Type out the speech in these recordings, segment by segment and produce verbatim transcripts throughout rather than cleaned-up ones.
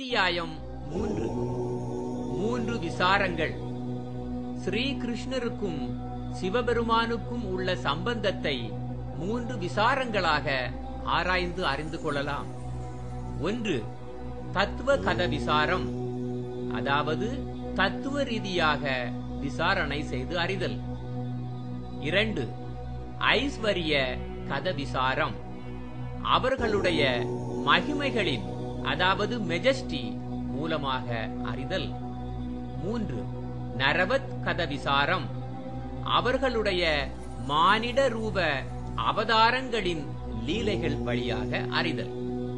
அத்தியாயம் மூன்று. மூன்று விசாரங்கள். ஸ்ரீ கிருஷ்ணருக்கும் சிவபெருமானுக்கும் உள்ள சம்பந்தத்தை மூன்று விசாரங்களாக ஆராய்ந்து அறிந்து கொள்ளலாம். ஒன்று, தத்துவ கத விசாரம், அதாவது தத்துவ ரீதியாக விசாரணை செய்து அறிதல். இரண்டு, ஐஸ்வரிய கத விசாரம், அவர்களுடைய மகிமைகளின் அதாவது மெஜஸ்டி மூலமாக அறிதல். மூன்று, நரவத் கத விசாரம், அவர்களுடைய மானிட ரூப அவதாரங்களின் லீலைகள் வழியாக அறிதல்.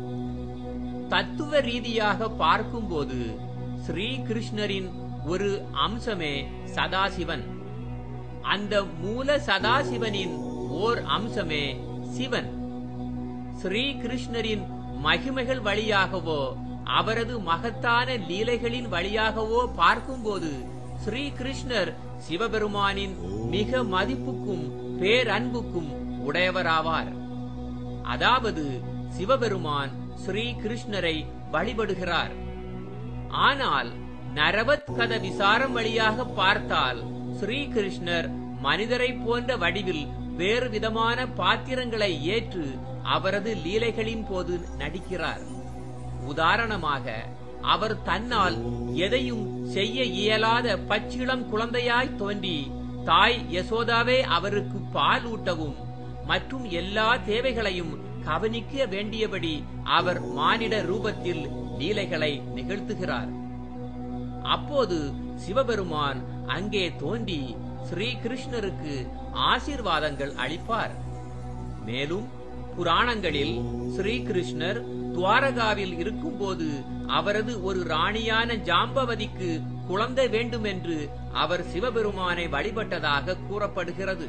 தத்துவ ரீதியாக பார்க்கும்போது ஸ்ரீ கிருஷ்ணரின் ஒரு அம்சமே சதாசிவன். அந்த மூல சதாசிவனின் ஓர் அம்சமே சிவன். ஸ்ரீ கிருஷ்ணரின் மகிமைகள் வழியாகவோ அவரது மகத்தான லீலைகளின் வழியாகவோ பார்க்கும்போது ஸ்ரீ கிருஷ்ணர் சிவபெருமானின் மிக மதிப்புக்கும் பேரன்புக்கும் உடையவராவார். அதாவது சிவபெருமான் ஸ்ரீ கிருஷ்ணரை வழிபடுகிறார். ஆனால் நரவத் கத விசாரம் வழியாக பார்த்தால் ஸ்ரீ கிருஷ்ணர் மனிதரை போன்ற வடிவில் வேறு விதமான பாத்திரங்களை ஏற்று அவரது லீலைகளின் போது நடிக்கிறார். உதாரணமாக, அவர் தன்னால் எதையும் செய்ய இயலாத பச்சிளம் குழந்தையாய் தோன்றி தாய் யசோதாவே அவருக்கு பால் ஊட்டவும் மற்றும் எல்லா தேவைகளையும் கவனிக்க வேண்டியபடி அவர் மானிட ரூபத்தில் லீலைகளை நிகழ்த்துகிறார். அப்போது சிவபெருமான் அங்கே தோன்றி ஸ்ரீ கிருஷ்ணருக்கு ஆசீர்வாதங்கள் அளிப்பார். மேலும் புராணங்களில் ஸ்ரீ கிருஷ்ணர் துவாரகாவில் இருக்கும்போது அவரது ஒரு ராணியான ஜாம்பவதிக்கு குழந்தை வேண்டும் என்று அவர் சிவபெருமானை வழிபட்டதாக கூறப்படுகிறது.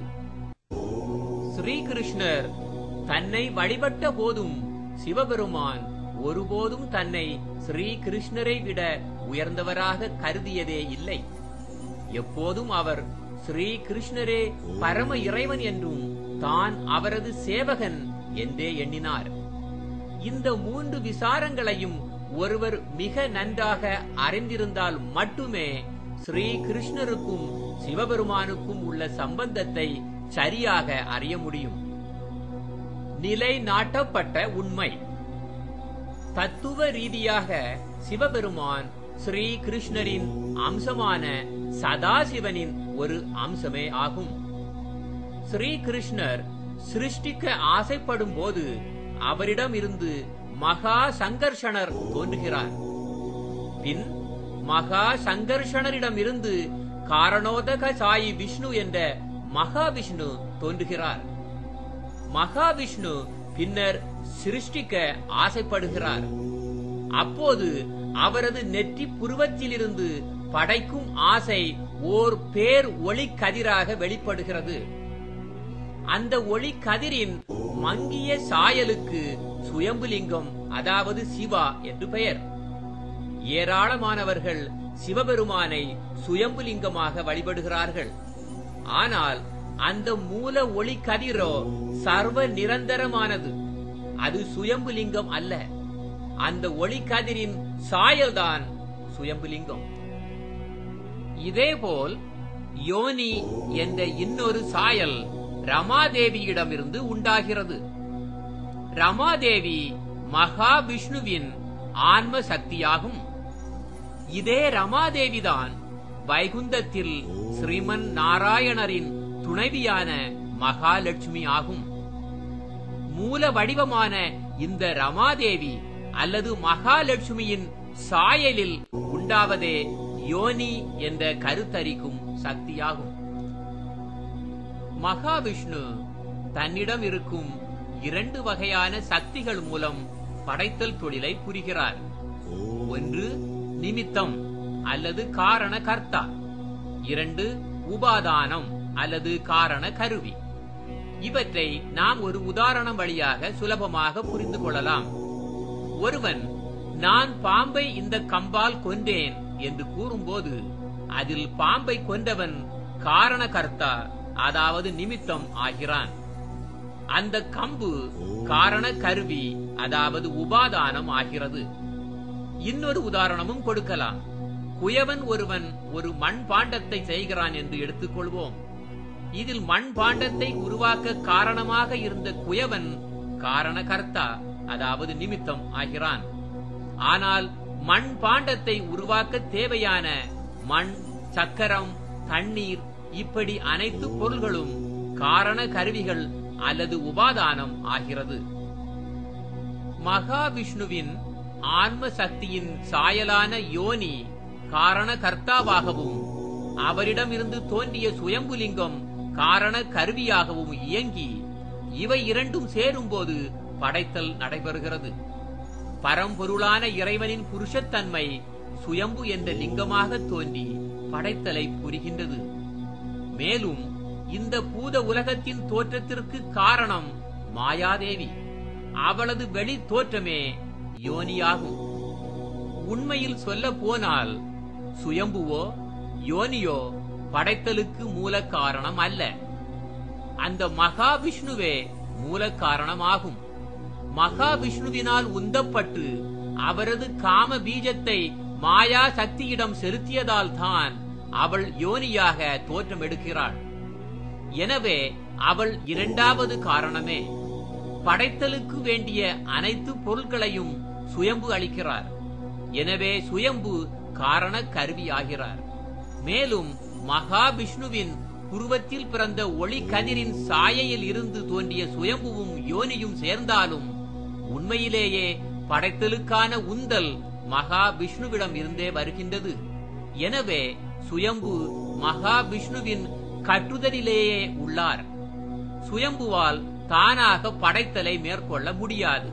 ஸ்ரீ கிருஷ்ணர் தன்னை வழிபட்ட போதும் சிவபெருமான் ஒருபோதும் தன்னை ஸ்ரீ கிருஷ்ணரை விட உயர்ந்தவராக கருதியதே இல்லை. எப்போதும் அவர் ஸ்ரீ கிருஷ்ணரே பரம இறைவன் என்றும் தான் அவரது சேவகன் என்றே எண்ணினார். இந்த மூன்று விசாரங்களையும் ஒருவர் மிக நன்றாக அறிந்திருந்தால் மட்டுமே ஸ்ரீ கிருஷ்ணருக்கும் சிவபெருமானுக்கும் உள்ள சம்பந்தத்தை சரியாக அறிய முடியும். நிலைநாட்டப்பட்ட உண்மை. தத்துவ ரீதியாக சிவபெருமான் ஸ்ரீ கிருஷ்ணரின் அம்சமான சதாசிவனின் ஒரு அம்சமே ஆகும். ஸ்ரீ கிருஷ்ணர் சிருஷ்டிக்க ஆசைப்படும் போது அவரிடம் இருந்து மகா சங்கர்ஷணர் தோன்றுகிறார். பின் மகா சங்கர்ஷணரிடம் இருந்து காரணோதக சாயி விஷ்ணு என்ற மகாவிஷ்ணு தோன்றுகிறார். மகாவிஷ்ணு பின்னர் சிருஷ்டிக்க ஆசைப்படுகிறார். அப்போது அவரது நெற்றி புருவத்திலிருந்து படைக்கும் ஆசை ஓர் பேர் ஒளி கதிராக வெளிப்படுகிறது. அந்த ஒளி கதிரின் மங்கிய சாயலுக்கு சுயம்புலிங்கம் அதாவது சிவா என்று பெயர். ஏராளமானவர்கள் சிவபெருமானை சுயம்புலிங்கமாக வழிபடுகிறார்கள். ஆனால் அந்த மூல ஒளி கதிரோ சர்வ நிரந்தரமானது. அது சுயம்புலிங்கம் அல்ல. அந்த ஒளி கதிரின் சாயல்தான் சுயம்புலிங்கம். இதேபோல் யோனி என்ற இன்னொரு சாயல் ரமாதேவியிடமிருந்து உண்டாகிறது. ரமாதேவி மகாவிஷ்ணுவின் ஆன்ம சக்தியாகும். இதே ரமாதேவிதான் வைகுந்தத்தில் ஸ்ரீமன் நாராயணரின் துணைவியான மகாலட்சுமி ஆகும். மூல வடிவமான இந்த ரமாதேவி அல்லது மகாலட்சுமியின் சாயலில் உண்டாவதே யோனி என்ற கருத்தரிக்கும் சக்தியாகும். மகாவிஷ்ணு தன்னிடம் இருக்கும் இரண்டு வகையான சக்திகள் மூலம் படைத்தல் தொழிலை புரிகிறார். ஒன்று நிமித்தம் அல்லது காரண கர்த்தா, இரண்டு உபாதானம் அல்லது காரண கருவி. இவற்றை நாம் ஒரு உதாரணம் வழியாக சுலபமாக புரிந்து கொள்ளலாம். ஒருவன் நான் பாம்பை இந்த கம்பால் கொன்றேன் என்று கூறும்போது அதில் பாம்பை கொன்றவன் காரண கர்த்தா அதாவது நிமித்தம் ஆகிறான். அந்த கம்பு காரண கருவி அதாவது உபாதானம் ஆகிறது. இன்னொரு உதாரணமும் கொடுக்கலாம். குயவன் ஒருவன் ஒரு மண் பாண்டத்தை செய்கிறான் என்று எடுத்துக்கொள்வோம். இதில் மண் பாண்டத்தை உருவாக்க காரணமாக இருந்த குயவன் காரணகர்த்தா, அதாவது நிமித்தம் ஆகிறான். ஆனால் மண் பாண்டத்தை உருவாக்க தேவையான மண், சக்கரம், தண்ணீர் இப்படி அனைத்து பொருள்களும் காரண கருவிகள் அல்லது உபாதானம் ஆகிறது. மகாவிஷ்ணுவின் ஆன்ம சக்தியின் சாயலான யோனி காரண கர்த்தாவாகவும் அவரிடமிருந்து தோன்றிய சுயம்புலிங்கம் காரண கருவியாகவும் இயங்கி இவை இரண்டும் சேரும்போது படைத்தல் நடைபெறுகிறது. பரம்பொருளான இறைவனின் புருஷத்தன்மை சுயம்பு என்ற லிங்கமாக தோன்றி படைத்தலை புரிகின்றது. மேலும் இந்த பூத உலகத்தின் தோற்றத்திற்கு காரணம் மாயாதேவி. அவளது வெளி தோற்றமே யோனியாகும். உண்மையில் சொல்ல போனால் சுயம்புவோ யோனியோ படைத்தலுக்கு மூல காரணம் அல்ல. அந்த மகாவிஷ்ணுவே மூல காரணமாகும். மகாவிஷ்ணுவினால் உந்தப்பட்டு அவரது காம பீஜத்தை மாயா சக்தியிடம் செலுத்தியதால் தான் அவள் யோனியாக தோற்றம் எடுக்கிறாள். எனவே அவள் இரண்டாவது காரணமே. படைத்தலுக்கு வேண்டிய அனைத்து பொருட்களையும் சுயம்பு அளிக்கிறார். எனவே சுயம்பு காரண கருவியாகிறார். மேலும் மகாவிஷ்ணுவின் புருவத்தில் பிறந்த ஒளி கதிரின் சாயையில் இருந்து தோன்றிய சுயம்புவும் யோனியும் சேர்ந்தாலும் உண்மையிலேயே படைத்தலுக்கான உந்தல் மகாவிஷ்ணுவிடம் இருந்தே வருகின்றது. எனவே சுயம்பு மகாவிஷ்ணுவின் கட்டுதலிலேயே உள்ளார். சுயம்புவால் தானாக படைத்தலை மேற்கொள்ள முடியாது.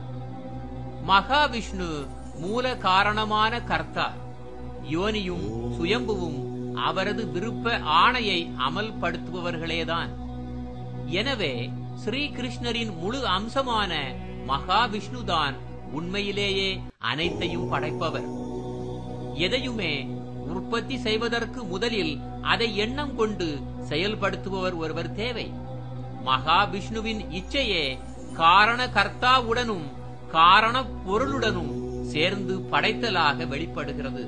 மகாவிஷ்ணு மூல காரணமான கர்த்தா. யோனியும் சுயம்புவும் அவரது விருப்ப ஆணையை அமல்படுத்துபவர்களேதான். எனவே ஸ்ரீகிருஷ்ணரின் முழு அம்சமான மகாவிஷ்ணுதான் உண்மையிலேயே அனைத்தையும் படைப்பவர். எதையுமே உற்பத்தி செய்வதற்கு முதலில் அதை எண்ணம் கொண்டு செயல்படுத்துபவர் ஒருவர் தேவை. மகாவிஷ்ணுவின் இச்சையே காரண கர்த்தாவுடனும் காரண பொருளுடனும் சேர்ந்து படைத்தலாக வெளிப்படுகிறது.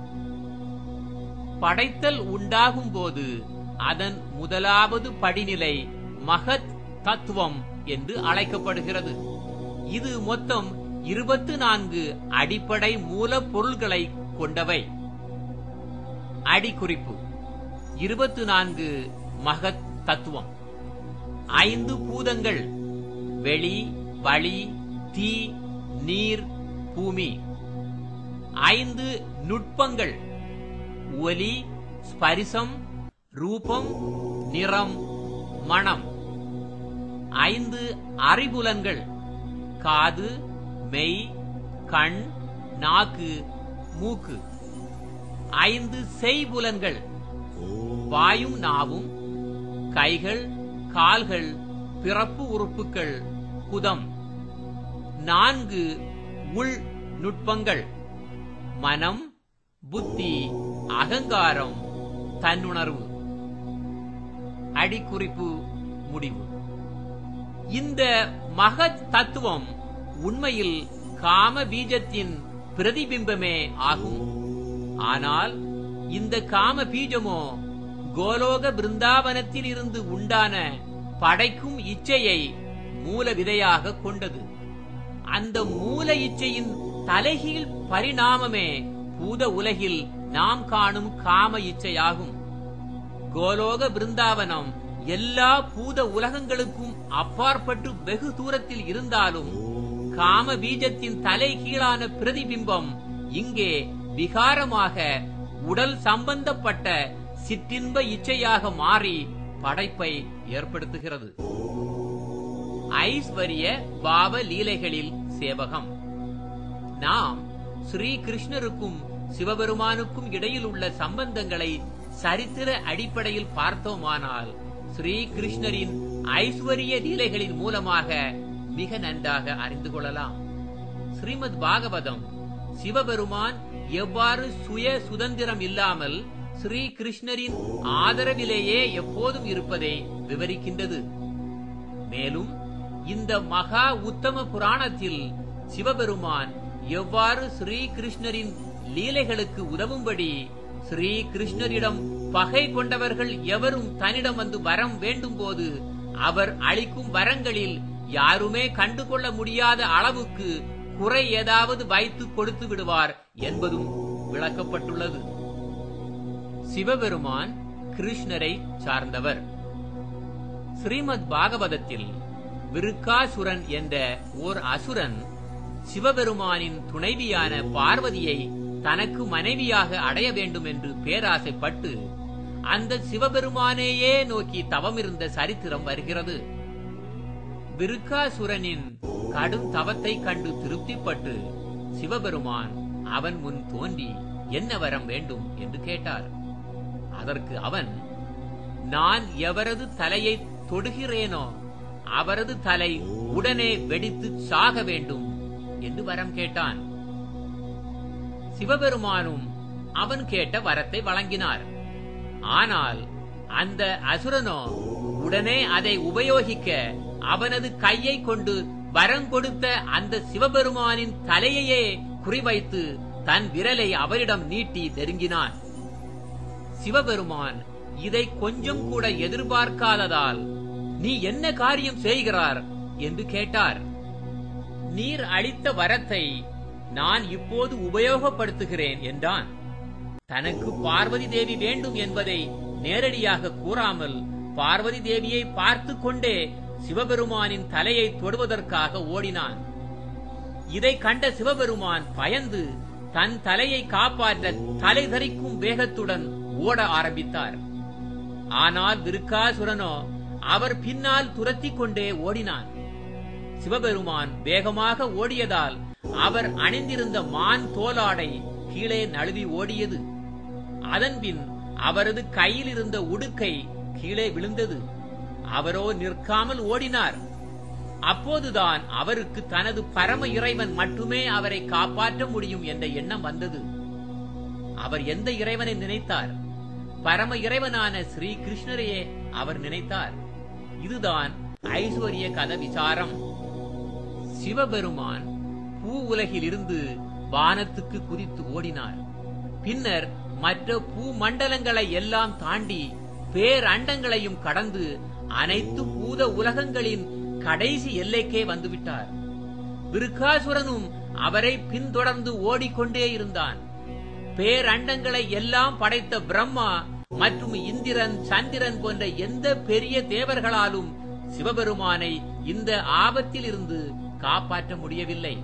படைத்தல் உண்டாகும் போது அதன் முதலாவது படிநிலை மகத் தத்துவம் என்று அழைக்கப்படுகிறது. இது மொத்தம் இருபத்தி நான்கு அடிப்படை மூல பொருள்களை கொண்டவை. அடிக்குறிப்பு: இருபத்தி நான்கு மகத் தத்துவம். ஐந்து பூதங்கள்: வெளி, வளி, தீ, நீர், பூமி. ஐந்து நுட்பங்கள்: ஒலி, ஸ்பரிசம், ரூபம், நிறம், மனம். ஐந்து அறிபுலன்கள்: காது, மெய், கண், நாக்கு, மூக்கு. ஐந்து செய்புலன்கள்: வாயும் நாவும், கைகள், கால்கள், பிறப்பு உறுப்புகள், குதம். நான்கு உள் நுட்பங்கள்: மனம், புத்தி, அகங்காரம், தன்னுணர்வு. அடிக்குறிப்பு முடிவு. இந்த மகத் தத்துவம் உண்மையில் காம பீஜத்தின் பிரதிபிம்பமே ஆகும். ஆனால் இந்த காம பீஜமோ கோலோக பிருந்தாவனத்தில் இருந்து உண்டான படைக்கும் இச்சையை மூல விதையாக கொண்டது. அந்த மூல இச்சையின் தலைகீழ் பரிணாமமே பூத உலகில் நாம் காணும் காம இச்சையாகும். கோலோக பிருந்தாவனம் எல்லா பூத உலகங்களுக்கும் அப்பாற்பட்டு வெகு தூரத்தில் இருந்தாலும் காம பீஜத்தின் தலைகீழான பிரதிபிம்பம் இங்கே விகாரமாக உடல் சம்பந்தப்பட்ட சிற்றின்ப இச்சையாக மாறி படைப்பை ஏற்படுத்துகிறது. ஐஸ்வர்ய பாவ லீலைகளில் சேவகம். நாம் ஸ்ரீ கிருஷ்ணருக்கும் சிவபெருமானுக்கும் இடையில் உள்ள சம்பந்தங்களை சரித்திர அடிப்படையில் பார்த்தோமானால் ஸ்ரீ கிருஷ்ணரின் ஐஸ்வர்ய லீலைகளின் மூலமாக மிக நன்றாக அறிந்து கொள்ளலாம். ஸ்ரீமத் பாகவதம் சிவபெருமான் எவ்வாறு சுய சுதந்திரம் இல்லாமல் ஸ்ரீ கிருஷ்ணரின் ஆதரவிலேயே எப்போதும் இருப்பதை விவரிக்கின்றது. மேலும் இந்த மகா உத்தம புராணத்தில் சிவபெருமான் எவ்வாறு ஸ்ரீ கிருஷ்ணரின் லீலைகளுக்கு உதவும்படி ஸ்ரீ கிருஷ்ணரிடம் பகை கொண்டவர்கள் எவரும் தன்னிடம் வந்து வரம் வேண்டும் போது அவர் அளிக்கும் வரங்களில் யாருமே கண்டுகொள்ள முடியாத அளவுக்கு குறை ஏதாவது வைத்து கொடுத்து விடுவார் என்பதும் விளக்கப்பட்டுள்ளது. சிவபெருமான் கிருஷ்ணரை சார்ந்தவர். ஸ்ரீமத் பாகவதத்தில் விருக்காசுரன் என்ற ஓர் அசுரன் சிவபெருமானின் துணைவியான பார்வதியை தனக்கு மனைவியாக அடைய வேண்டும் என்று பேராசைப்பட்டு அந்த சிவபெருமானையே நோக்கி தவமிருந்த சரித்திரம் வருகிறது. விருக்காசுரனின் கடும் தவத்தை கண்டு திருப்திப்பட்டு சிவபெருமான் அவன் முன் தோன்றி என்ன வரம் வேண்டும் என்று கேட்டார். அதற்கு அவன், நான் எவரது தலையை தொடுகிறேனோ அவரது தலை உடனே வெடித்து சாக வேண்டும் என்று வரம் கேட்டான். சிவபெருமானும் அவன் கேட்ட வரத்தை வழங்கினார். ஆனால் அந்த அசுரனோ உடனே அதை உபயோகிக்க அவனது கையை கொண்டு வரம் கொடுத்த அந்த சிவபெருமானின் தலையையே குறிவைத்து தன் விரலை அவரிடம் நீட்டி நெருங்கினான். சிவபெருமான் இதை கொஞ்சம் கூட எதிர்பார்க்காததால், நீ என்ன காரியம் செய்கிறார் என்று கேட்டார். நீர் அளித்த வரத்தை நான் இப்போது உபயோகப்படுத்துகிறேன் என்றான். தனக்கு பார்வதி தேவி வேண்டும் என்பதை நேரடியாக கூறாமல் பார்வதி தேவியை பார்த்து கொண்டே சிவபெருமானின் தலையை தொடுவதற்காக ஓடினான். இதை கண்ட சிவபெருமான் பயந்து தன் தலையை காப்பாற்ற தலை தரிக்கும் வேகத்துடன் ஓட ஆரம்பித்தார். ஆனால் விருக்காசுரனோ அவர் பின்னால் துரத்தி கொண்டே ஓடினான். சிவபெருமான் வேகமாக ஓடியதால் அவர் அணிந்திருந்த மான் தோலாடை கீழே நழுவி ஓடியது. அதன்பின் அவரது கையில் இருந்த உடுக்கை கீழே விழுந்தது. அவரோ நிற்காமல் ஓடினார். அப்போதுதான் அவருக்கு தனது பரம இறைவன் மட்டுமே அவரை காப்பாற்ற முடியும் என்ற எண்ணம் வந்தது. அவர் எந்த இறைவனை நினைத்தார்? பரம இறைவனான ஸ்ரீ கிருஷ்ணரையே அவர் நினைத்தார். இதுதான் ஐஸ்வர்ய கத விசாரம். சிவபெருமான் பூ உலகில் இருந்து வானத்துக்கு குதித்து ஓடினார். பின்னர் மற்ற பூ மண்டலங்களை எல்லாம் தாண்டி பேரண்டங்களையும் கடந்து அனைத்து பூத உலகங்களின் கடைசி எல்லைக்கே வந்துவிட்டார். விருக்காசுரனும் அவரை பின்தொடர்ந்து ஓடிக்கொண்டே இருந்தான். பேரண்டங்களை எல்லாம் படைத்த பிரம்மா மற்றும் இந்திரன், சந்திரன் போன்ற எந்த பெரிய தேவர்களாலும் சிவபெருமானை இந்த ஆபத்தில் இருந்து காப்பாற்ற முடியவில்லை.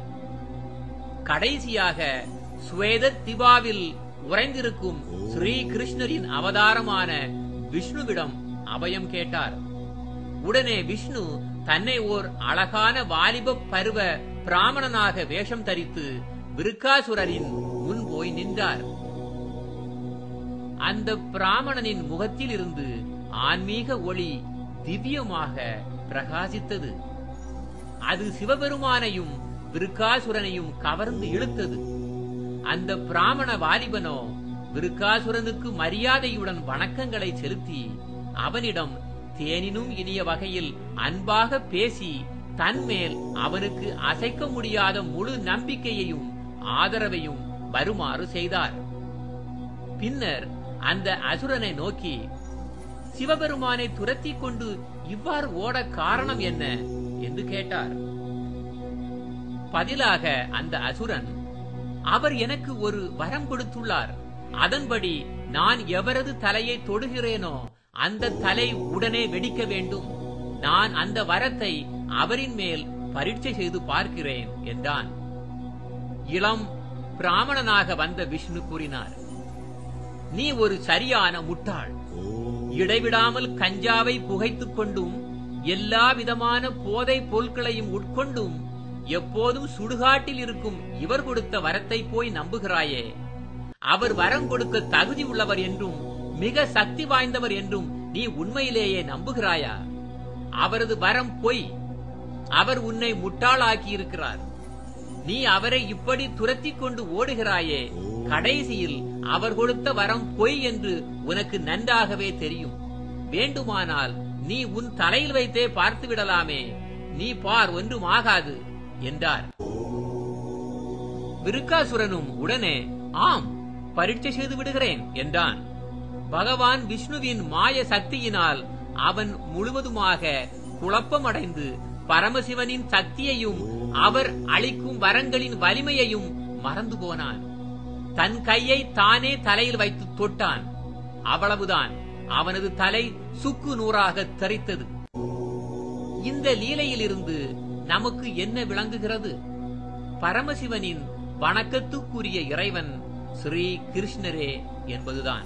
கடைசியாக ஸ்வேத திவாவில் உறைந்திருக்கும் ஸ்ரீ கிருஷ்ணரின் அவதாரமான விஷ்ணுவிடம் அபயம் கேட்டார். உடனே விஷ்ணு தன்னை ஓர் அழகான வாலிப பருவ பிராமணனாக வேஷம் தரித்து விருக்காசுரரின் முன் போய் நின்றார். அந்த பிராமணனின் முகத்தில் இருந்து ஆன்மீக ஒளி திவ்யமாக பிரகாசித்தது. அது சிவபெருமானையும் விருக்காசுரனையும் கவர்ந்து இழுத்தது. அந்த பிராமண வாலிபனோ விருக்காசுரனுக்கு மரியாதையுடன் வணக்கங்களை செலுத்தி அவனிடம் தேனினும் இனிய வகையில் அன்பாக பேசி தன்மேல் அவனுக்கு அசைக்க முடியாத முழு நம்பிக்கையையும் ஆதரவையும் வருமாறு செய்தார். பின்னர் அந்த அசுரனை நோக்கி, சிவபெருமானை துரத்தி கொண்டு இவ்வாறு ஓட காரணம் என்ன என்று கேட்டார். பதிலாக அந்த அசுரன், அவர் எனக்கு ஒரு வரம் கொடுத்துள்ளார். அதன்படி நான் எவரது தலையை தொடுகிறேனோ அந்த தலை உடனே வெடிக்க வேண்டும். நான் அந்த வரத்தை அவரின் மேல் பரீட்சை செய்து பார்க்கிறேன் என்றான். இளம் பிராமணனாக வந்த விஷ்ணு கூறினார், நீ ஒரு சரியான முட்டாள். இடைவிடாமல் கஞ்சாவை புகைத்துக் கொண்டும் எல்லா விதமான போதை பொருட்களையும் உட்கொண்டும் எப்போதும் சுடுகாட்டில் இருக்கும் இவர் கொடுத்த வரத்தை போய் நம்புகிறாயே. அவர் வரம் கொடுக்க தகுதி உள்ளவர் என்றும் மிக சக்தி வாய்ந்தவர் என்றும் நீ உண்மையிலேயே நம்புகிறாயா? அவரது வரம் பொய். அவர் உன்னை முட்டாளாக்கி இருக்கிறார். நீ அவரை இப்படி துரத்தி கொண்டு ஓடுகிறாயே, கடைசியில் அவர் கொடுத்த வரம் பொய் என்று உனக்கு நன்றாகவே தெரியும். வேண்டுமானால் நீ உன் தலையில் வைத்தே பார்த்து விடலாமே. நீ பார், ஒன்றும் ஆகாது என்றார். விருக்காசுரனும் உடனே ஆம், பரீட்சை செய்து விடுகிறேன் என்றான். பகவான் விஷ்ணுவின் மாய சக்தியினால் அவன் முழுவதுமாக குழப்பமடைந்து பரமசிவனின் சக்தியையும் அவர் அளிக்கும் வரங்களின் வலிமையையும் மறந்து போனான். தன் கையை தானே தலையில் வைத்து தொட்டான். அவ்வளவுதான், அவனது தலை சுக்கு நூறாக தெரித்தது. இந்த லீலையிலிருந்து நமக்கு என்ன விளங்குகிறது? பரமசிவனின் வணக்கத்துக்குரிய இறைவன் ஸ்ரீ கிருஷ்ணரே என்பதுதான்.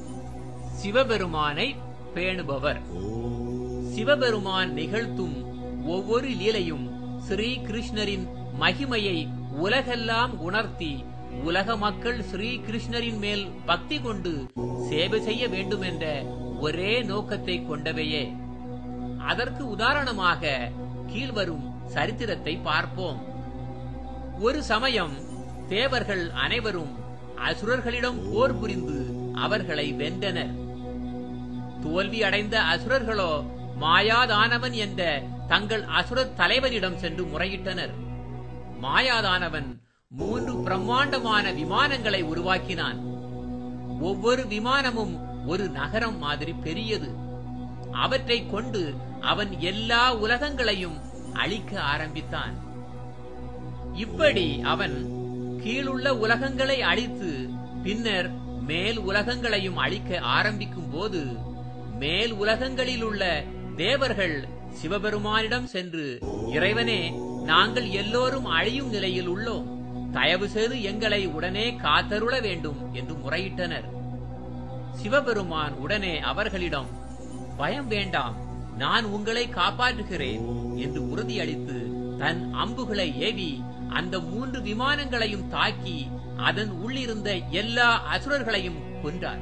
சிவபெருமானை பேணுபவர். சிவபெருமான் நிகழ்த்தும் ஒவ்வொரு லீலையும் ஸ்ரீ கிருஷ்ணரின் மகிமையை உலகெல்லாம் உணர்த்தி உலக மக்கள் ஸ்ரீ கிருஷ்ணரின் மேல் பக்தி கொண்டு சேவை செய்ய வேண்டும் என்ற ஒரே நோக்கத்தை கொண்டவையே. அதற்கு உதாரணமாக கீழ்வரும் சரித்திரத்தை பார்ப்போம். ஒரு சமயம் தேவர்கள் அனைவரும் அசுரர்களிடம் போர் புரிந்து அவர்களை வென்றனர். தோல்வி அடைந்த அசுரர்களோ மாயாதானவன் என்ற தங்கள் அசுர தலைவனிடம் சென்று முறையிட்டனர். மாயாதானவன் மூன்று பிரம்மாண்டமான விமானங்களை உருவாக்கினான். ஒவ்வொரு விமானமும் ஒரு நகரம் மாதிரி பெரியது. அவற்றை கொண்டு அவன் எல்லா உலகங்களையும் அழிக்க ஆரம்பித்தான். இப்படி அவன் கீழுள்ள உலகங்களை அழித்து பின்னர் மேல் உலகங்களையும் அழிக்க ஆரம்பிக்கும் போது மேல் உலகங்களில் உள்ள தேவர்கள் சிவபெருமானிடம் சென்று, இறைவனே, நாங்கள் எல்லோரும் அழியும் நிலையில் உள்ளோம், தயவு செய்து எங்களை உடனே காத்தருள வேண்டும் என்று முறையிட்டனர். சிவபெருமான் உடனே அவர்களிடம், பயம் வேண்டாம், நான் உங்களை காப்பாற்றுகிறேன் என்று உறுதியளித்து தன் அம்புகளை ஏவி அந்த மூன்று விமானங்களையும் தாக்கி அதன் உள்ளிருந்த எல்லா அசுரர்களையும் கொன்றார்.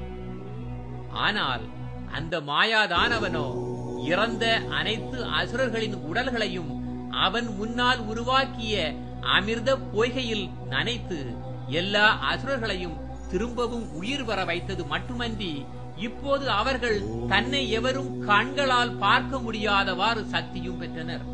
ஆனால் அந்த மாயாதானவனோ இறந்த அனைத்து அசுரர்களின் உடல்களையும் அவன் முன்னால் உருவாக்கிய அமிர்த பொய்கையில் நனைத்து எல்லா அசுரர்களையும் திரும்பவும் உயிர் வர வைத்தது மட்டுமன்றி இப்போது அவர்கள் தன்னை எவரும் கண்களால் பார்க்க முடியாதவாறு சக்தியும் பெற்றனர்.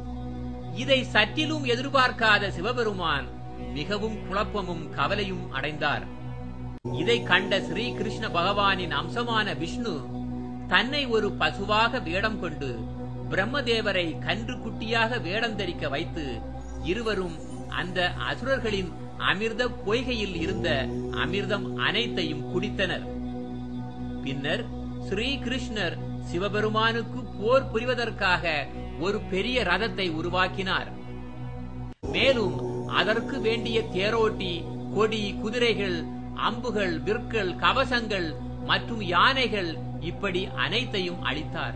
இதை சற்றிலும் எதிர்பார்க்காத சிவபெருமான் மிகவும் குழப்பமும் கவலையும் அடைந்தார். இதை கண்ட ஸ்ரீ கிருஷ்ண பகவானின் அம்சமான விஷ்ணு தன்னை ஒரு பசுவாக வேடம் கொண்டு பிரம்மதேவரை கன்று குட்டியாக வேடம் தரிக்க வைத்து இருவரும் அந்த அசுரர்களின் அமிர்த பொய்கையில் இருந்த அமிர்தம் அனைத்தையும் குடித்தனர். பின்னர் ஸ்ரீ கிருஷ்ணர் சிவபெருமானுக்கு போர் புரிவதற்காக ஒரு பெரிய ரதத்தை உருவாக்கினார். மேலும் அதற்கு வேண்டிய தேரோட்டி, கொடி, குதிரைகள், அம்புகள், விற்கள், கவசங்கள் மற்றும் யானைகள் இப்படி அனைத்தையும் அளித்தார்.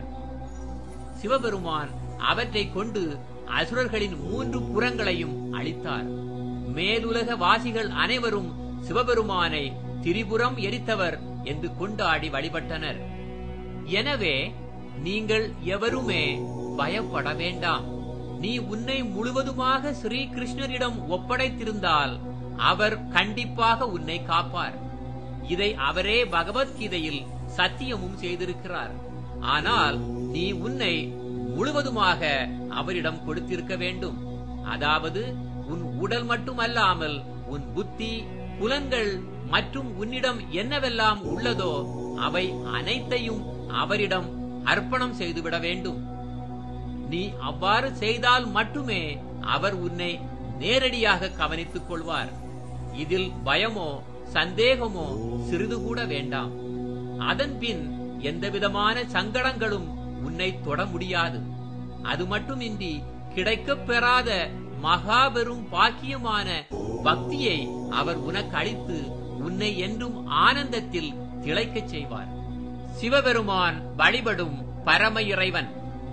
சிவபெருமான் அவற்றை கொண்டு அசுரர்களின் மூன்று புறங்களையும் அளித்தார். மேலுலக வாசிகள் அனைவரும் சிவபெருமானை திரிபுரம் எரித்தவர் என்று கொண்டாடி வழிபட்டனர். எனவே நீங்கள் எவருமே பயப்பட வேண்டாம். நீ உன்னை முழுவதுமாக ஸ்ரீ கிருஷ்ணரிடம் ஒப்படைத்திருந்தால் அவர் கண்டிப்பாக உன்னை காப்பார். இதை அவரே பகவத்கீதையில் சத்தியமும் செய்திருக்கிறார். ஆனால் நீ உன்னை முழுவதுமாக அவரிடம் கொடுத்திருக்க வேண்டும். அதாவது உன் உடல் மட்டுமல்லாமல் உன் புத்தி, புலன்கள் மற்றும் உன்னிடம் என்னவெல்லாம் உள்ளதோ அவை அனைத்தையும் அவரிடம் அர்ப்பணம் செய்துவிட வேண்டும். நீ அவ்வாறு செய்தால் மட்டுமே அவர் உன்னை நேரடியாக கவனித்துக் கொள்வார். இதில் பயமோ சந்தேகமோ சிறிது கூட வேண்டாம். அதன் பின் எந்தவிதமான சங்கடங்களும் உன்னை தொட முடியாது. அது மட்டுமின்றி கிடைக்கப் பெறாத மகாபெரும் பாக்கியமான பக்தியை அவர் உனக்கு அளித்து உன்னை என்றும் ஆனந்தத்தில் திளைக்கச் செய்வார். சிவபெருமான் வழிபடும் பரம இறைவன்.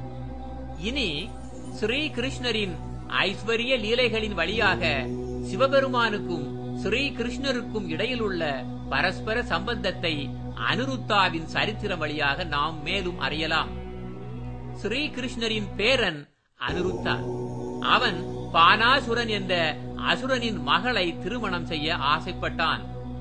இனி ஸ்ரீ கிருஷ்ணரின் ஐஸ்வரிய லீலைகளின் வழியாக சிவபெருமானுக்கும் ஸ்ரீ கிருஷ்ணருக்கும் இடையில் உள்ள பரஸ்பர சம்பந்தத்தை அனுருத்தாவின் சரித்திரம் வழியாக நாம் மேலும் அறியலாம். ஸ்ரீ கிருஷ்ணரின் பேரன் அனுருத்தா. அவன் பானாசுரன் என்ற அசுரனின் மகளை திருமணம் செய்ய ஆசைப்பட்டான்.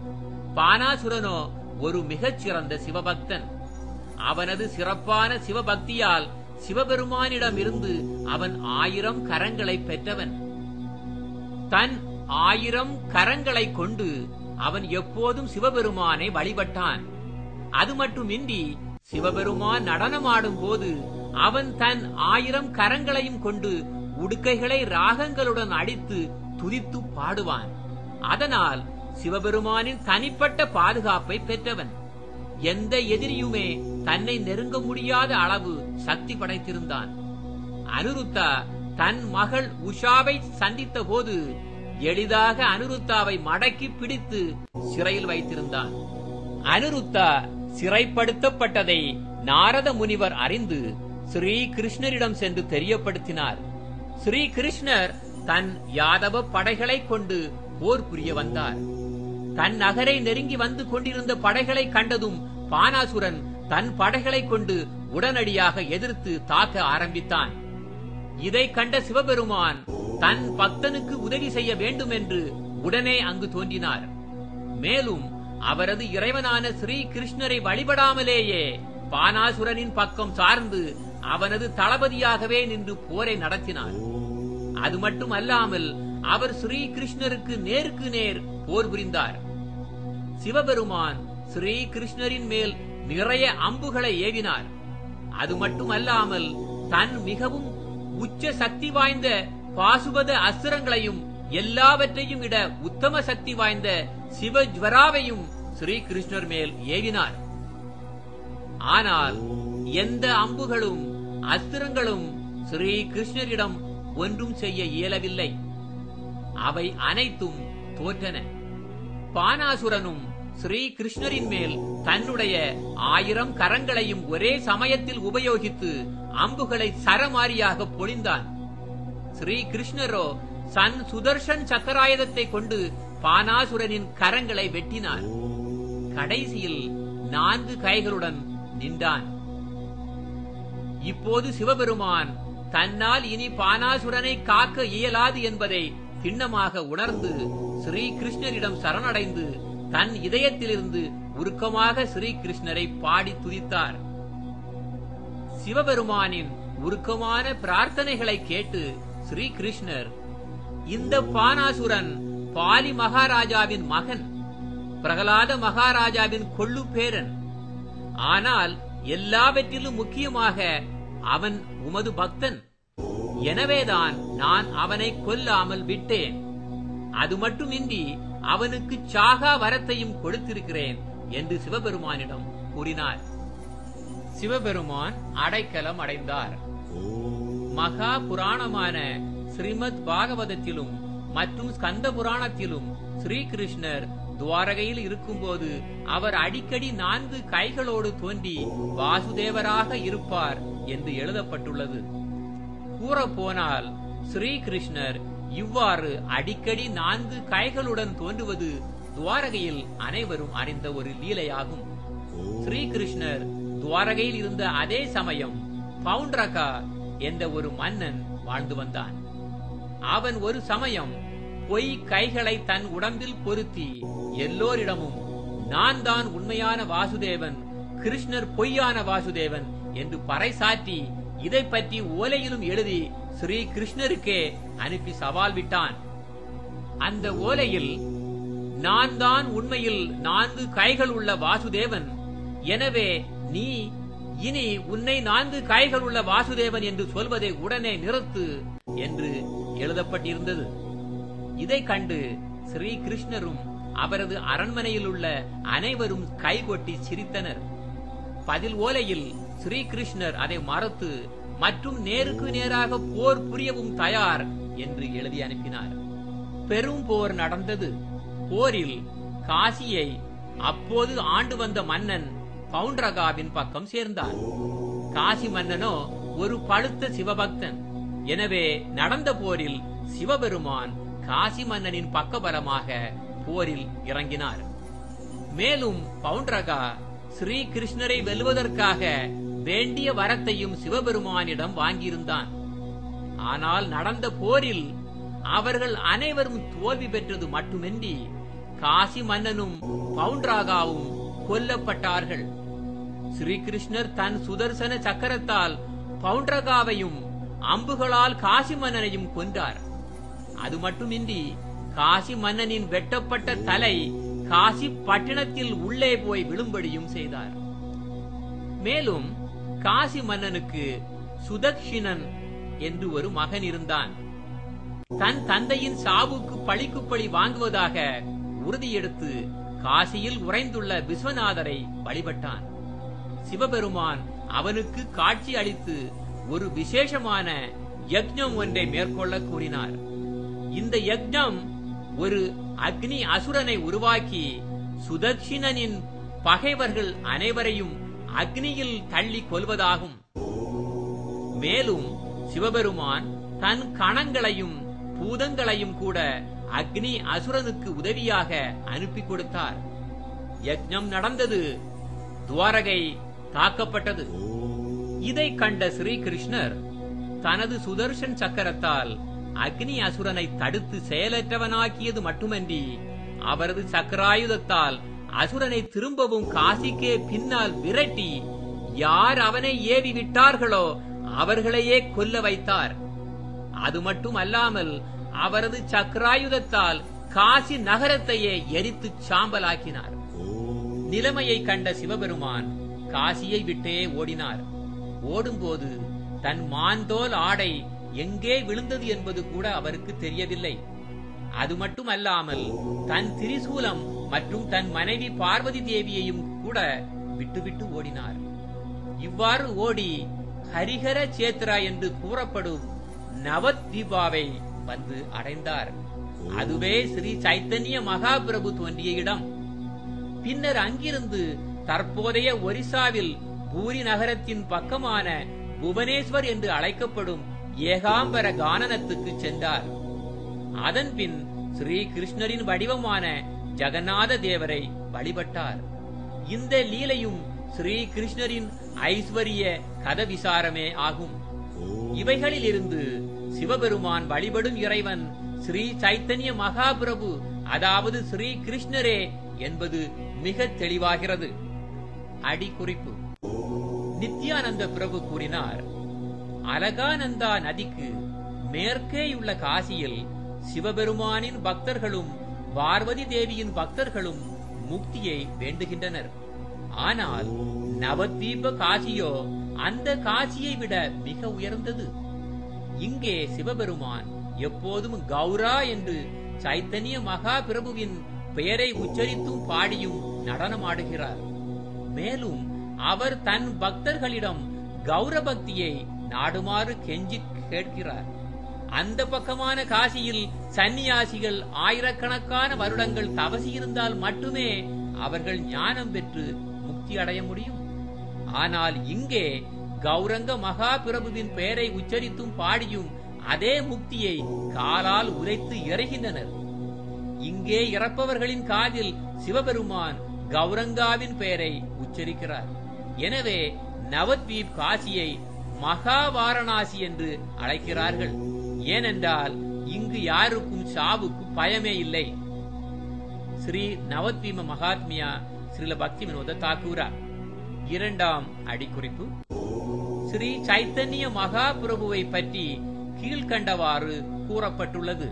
பானாசுரனோ ஒரு மிகச் சிறந்த சிவபக்தன். அவனது சிறப்பான சிவபக்தியால் சிவபெருமானிடம் இருந்து அவன் ஆயிரம் கரங்களை பெற்றவன். தன் ஆயிரம் கரங்களை கொண்டு அவன் எப்போதும் சிவபெருமானை வழிபட்டான். அது மட்டுமின்றி சிவபெருமான் நடனமாடும் போது அவன் தன் ஆயிரம் கரங்களையும் கொண்டு உடுக்கைகளை ராகங்களுடன் அடித்து துதித்து பாடுவான். அதனால் சிவபெருமானின் தனிப்பட்ட பாதுகாப்பை பெற்றவன். எந்த எதிரியுமே தன்னை நெருங்க முடியாத அளவு சக்தி படைத்திருந்தான். அனுருத்தா தன் மகள் உஷாவை சந்தித்த போது எளிதாக அனுருத்தாவை மடக்கி பிடித்து சிறையில் வைத்திருந்தான். அனுருத்தா சிறைப்படுத்தப்பட்டதை நாரத முனிவர் அறிந்து ஸ்ரீ கிருஷ்ணரிடம் சென்று தெரியப்படுத்தினார். ஸ்ரீ கிருஷ்ணர் தன் யாதவ படைகளை கொண்டு போர் புரிய வந்தார். தன் நகரை நெருங்கி வந்து கொண்டிருந்த படைகளை கண்டதும் பானாசுரன் தன் படைகளை கொண்டு உடனடியாக எதிர்த்து தாக்க ஆரம்பித்தான். இதை கண்ட சிவபெருமான் தன் பக்தனுக்கு உதவி செய்ய வேண்டும் என்று உடனே அங்கு தோன்றினார். மேலும் அவரது இறைவனான ஸ்ரீ கிருஷ்ணரை வழிபடாமலேயே பானாசுரனின் பக்கம் சார்ந்து அவனது தளபதியாகவே நின்று போரை நடத்தினார். அது மட்டும் அல்லாமல் அவர் ஸ்ரீ கிருஷ்ணருக்கு நேருக்கு நேர் போர் புரிந்தார். சிவபெருமான் ஸ்ரீ கிருஷ்ணரின் மேல் நிறைய அம்புகளை ஏவினார். அது மட்டுமல்லாமல் தன் மிகவும் உச்ச சக்தி வாய்ந்த பாசுபத அஸ்திரங்களையும் எல்லாவற்றையும் விட உத்தம சக்தி வாய்ந்த சிவஜ்வராவையும் ஸ்ரீ கிருஷ்ணர் மேல் ஏவினார். ஆனால் எந்த அம்புகளும் அஸ்திரங்களும் ஸ்ரீ கிருஷ்ணரிடம் ஒன்றும் செய்ய இயலவில்லை. அவை அனைத்தும் தோற்றன. பானாசுரனும் ஸ்ரீ கிருஷ்ணரின் மேல் தன்னுடைய ஆயிரம் கரங்களையும் ஒரே சமயத்தில் உபயோகித்து அம்புகளை சரமாரியாக பொழிந்தான். ஸ்ரீ கிருஷ்ணரோ சன் சுதர்ஷன் சக்கராயுதத்தை கொண்டு பானாசுரனின் கரங்களை வெட்டினார். கடைசியில் நான்கு கைகளுடன் நின்றான். இப்போது சிவபெருமான் தன்னால் இனி பானாசுரனை காக்க இயலாது என்பதை திண்ணமாக உணர்ந்து ஸ்ரீ கிருஷ்ணரிடம் சரணடைந்து தன் இதயத்திலிருந்து உருக்கமாக ஸ்ரீ கிருஷ்ணரை பாடி துதித்தார். சிவபெருமானின் உருக்கமான பிரார்த்தனைகளை கேட்டு ஸ்ரீ கிருஷ்ணர், இந்த பானாசுரன் பாலி மகாராஜாவின் மகன், பிரகலாத மகாராஜாவின் கொள்ளு பேரன். ஆனால் எல்லாவற்றிலும் முக்கியமாக அவன் உமது பக்தன். எனவேதான் நான் அவனை கொல்லாமல் விட்டேன். அது மட்டுமின்றி அவனுக்கு சாகா வரத்தையும் கொடுத்திருக்கிறேன் என்று சிவபெருமானிடம் கூறினார். சிவபெருமான் அடைக்கலம் அடைந்தார். மகா புராணமான ஸ்ரீமத் பாகவதத்திலும் மற்றும் ஸ்கந்த புராணத்திலும் ஸ்ரீகிருஷ்ணர் துவாரகையில் இருக்கும்போது அவர் அடிக்கடி நான்கு கைகளோடு தோன்றி வாசுதேவராக இருப்பார் என்று எழுதப்பட்டுள்ளது. கூறப்போனால் ஸ்ரீகிருஷ்ணர் இவ்வாறு அடிக்கடி நான்கு கைகளுடன் தோன்றுவது துவாரகையில் அனைவரும் அறிந்த ஒரு லீலையாகும். ஸ்ரீகிருஷ்ணர் துவாரகையில் இருந்த அதே சமயம் பவுண்டரகா என்ற ஒரு மன்னன் வாழ்ந்து வந்தான். அவன் ஒரு சமயம் பொய் கைகளை தன் உடம்பில் பொருத்தி எல்லோரிடமும் நான் தான் உண்மையான வாசுதேவன், கிருஷ்ணர் பொய்யான வாசுதேவன் என்று பறைசாற்றி இதை பற்றி ஓலையிலும் எழுதி ஸ்ரீ கிருஷ்ணருக்கே அனுப்பி சவால் விட்டான். அந்த ஓலையில் நான் தான் உண்மையில் நான்கு கைகள் உள்ள வாசுதேவன், எனவே நீ இனி உன்னை நான்கு கைகள் உள்ள வாசுதேவன் என்று சொல்வதை உடனே நிறுத்து என்று எழுதப்பட்டிருந்தது. இதை கண்டு ஸ்ரீ கிருஷ்ணரும் அவரது அரண்மனையில் உள்ள அனைவரும் கைகொட்டி சிரித்தனர். பதில் ஓலையில் ஸ்ரீ கிருஷ்ணர் அதை மறுத்து மற்றும் நேருக்கு நேராக போர் புரியவும் தயார் என்று எழுதி அனுப்பினார். பெரும் போர் நடந்தது. போரில் காசியை அப்போது ஆண்டு வந்த மன்னன் பவுண்டரகாவின் பக்கம் சேர்ந்தார். காசி மன்னனோ ஒரு பழுத்த சிவபக்தன். எனவே நடந்த போரில் சிவபெருமான் காசி மன்னனின் பக்கபலமாக போரில் இறங்கினார். மேலும் பவுண்டரகா ஸ்ரீ கிருஷ்ணரை வெல்வதற்காக வேண்டிய வரத்தையும் சிவபெருமானிடம் வாங்கியிருந்தான். ஆனால் நடந்த போரில் அவர்கள் அனைவரும் தோல்வி பெற்றது மட்டுமின்றி காசி மன்னனும் பவுண்டரகாவும் கொல்லப்பட்டார்கள். ஸ்ரீகிருஷ்ணர் தன் சுதர்சன சக்கரத்தால் பவுண்டரகாவையும் அம்புகளால் காசி மன்னனையும் கொன்றார். அது மட்டுமின்றி காசி மன்னனின் வெட்டப்பட்ட தலை காசி பட்டணத்தில் உள்ளே போய் விழும்படியும் செய்தார். மேலும் காசி மன்னனுக்கு சுதக்ஷிணன் என்று ஒரு மகன் இருந்தான். தன் தந்தையின் சாவுக்கு பழிக்கு பழி வாங்குவதாக உறுதியெடுத்து காசியில் உறைந்துள்ள விஸ்வநாதரை வழிபட்டான். சிவபெருமான் அவனுக்கு காட்சி அளித்து ஒரு விசேஷமான யக்ஞம் ஒன்றை மேற்கொள்ள கூறினார். இந்த யக்ஞம் ஒரு அக்னி அசுரனை உருவாக்கி சுதக்ஷிணனின் பகைவர்கள் அனைவரையும் அக்னியில் தள்ளி கொல்வதாகும். மேலும் சிவபெருமான் தன் கணங்களையும் பூதங்களையும் கூட அக்னி அசுரனுக்கு உதவியாக அனுப்பி கொடுத்தார். யக்ஞம் நடந்தது. துவாரகை தாக்கப்பட்டது. இதை கண்ட ஸ்ரீகிருஷ்ணர் தனது சுதர்சன் சக்கரத்தால் அக்னி அசுரனை தடுத்து செயலற்றவனாக்கியது மட்டுமன்றி அவரது சக்கராயுதத்தால் அசுரனை திரும்பவும் காசிக்கே பின்னால் விரட்டி யார் அவனை ஏவி விட்டார்களோ அவர்களையே கொல்ல வைத்தார். அது மட்டும் அல்லாமல் அவரது சக்கராயுதத்தால் காசி நகரத்தையே எரித்து சாம்பலாக்கினார். நிலைமையை கண்ட சிவபெருமான் காசியை விட்டே ஓடினார். ஓடும்போது தன் மாந்தோல் ஆடை எங்கே விழுந்தது என்பது கூட அவருக்கு தெரியவில்லை. அது மட்டும் அல்லாமல் தன் திரிசூலம் மற்றும் தன் மனைவி பார்வதி தேவியையும் கூட விட்டுவிட்டு ஓடினார். இவ்வாறு ஓடி ஹரிஹர சேத்ரா என்று கூறப்படும் நவத்வீபாவை வந்து அடைந்தார். அதுவே ஸ்ரீ சைத்தன்ய மகாபிரபு தோன்றிய இடம். பின்னர் அங்கிருந்து தற்போதைய ஒரிசாவில் பூரி நகரத்தின் பக்கமான புவனேஸ்வர் என்று அழைக்கப்படும் ஏகாம்பர கானனத்துக்கு சென்றார். அதன்பின் ஸ்ரீ கிருஷ்ணரின் வடிவமான ஜெகநாத தேவரை வழிபட்டார். இந்த லீலையும் ஸ்ரீ கிருஷ்ணரின் ஐஸ்வரிய கதவிசாரமே ஆகும். இவைகளில் இருந்து சிவபெருமான் வழிபடும் இறைவன் ஸ்ரீ சைத்தன்ய மகாபிரபு, அதாவது ஸ்ரீ கிருஷ்ணரே என்பது மிக தெளிவாகிறது. அடிக்குறிப்பு: நித்யானந்த பிரபு கூறினார், அலகானந்தா நதிக்கு மேற்கேயுள்ள காசியில் சிவபெருமானின் பக்தர்களும் பார்வதி தேவியின் பக்தர்களும் முக்தியை வேண்டுகின்றனர். ஆனால் நவத்வீப காசியோ அந்த காசியை விட மிக உயர்ந்தது. இங்கே சிவபெருமான் எப்போதும் கௌரா என்று சைத்தன்ய மகாபிரபுவின் பெயரை உச்சரித்தும் பாடியும் நடனமாடுகிறார். மேலும் அவர் தன் பக்தர்களிடம் கௌர பக்தியை நாடுமாறு கெஞ்சி கேட்கிறார். அந்த பக்கமான காசியில் சந்நியாசிகள் ஆயிரக்கணக்கான வருடங்கள் தவசி இருந்தால் மட்டுமே அவர்கள் ஞானம் பெற்று முக்தி அடைய முடியும். ஆனால் இங்கே கௌரங்க மகாபிரபுவின் பெயரை உச்சரித்தும் பாடியும் அதே முக்தியை காலால் உரைத்து இறைகின்றனர். இங்கே இறப்பவர்களின் காதில் சிவபெருமான் கௌரங்காவின் பெயரை உச்சரிக்கிறார். எனவே நவத்வீப் காசியை மகா வாரணாசி என்று அழைக்கிறார்கள். ஏனென்றால் இங்கு யாருக்கும் சாவுக்கு பயமே இல்லை. ஸ்ரீ நவத்வீப மகாத்மியா ஸ்ரீல பக்தி வினோத தாக்கூரா. இரண்டாம் அடிக்குறிப்பு: ஸ்ரீ சைத்தன்ய மகாபிரபுவை பற்றி கீழ்கண்டவாறு கூறப்பட்டுள்ளது.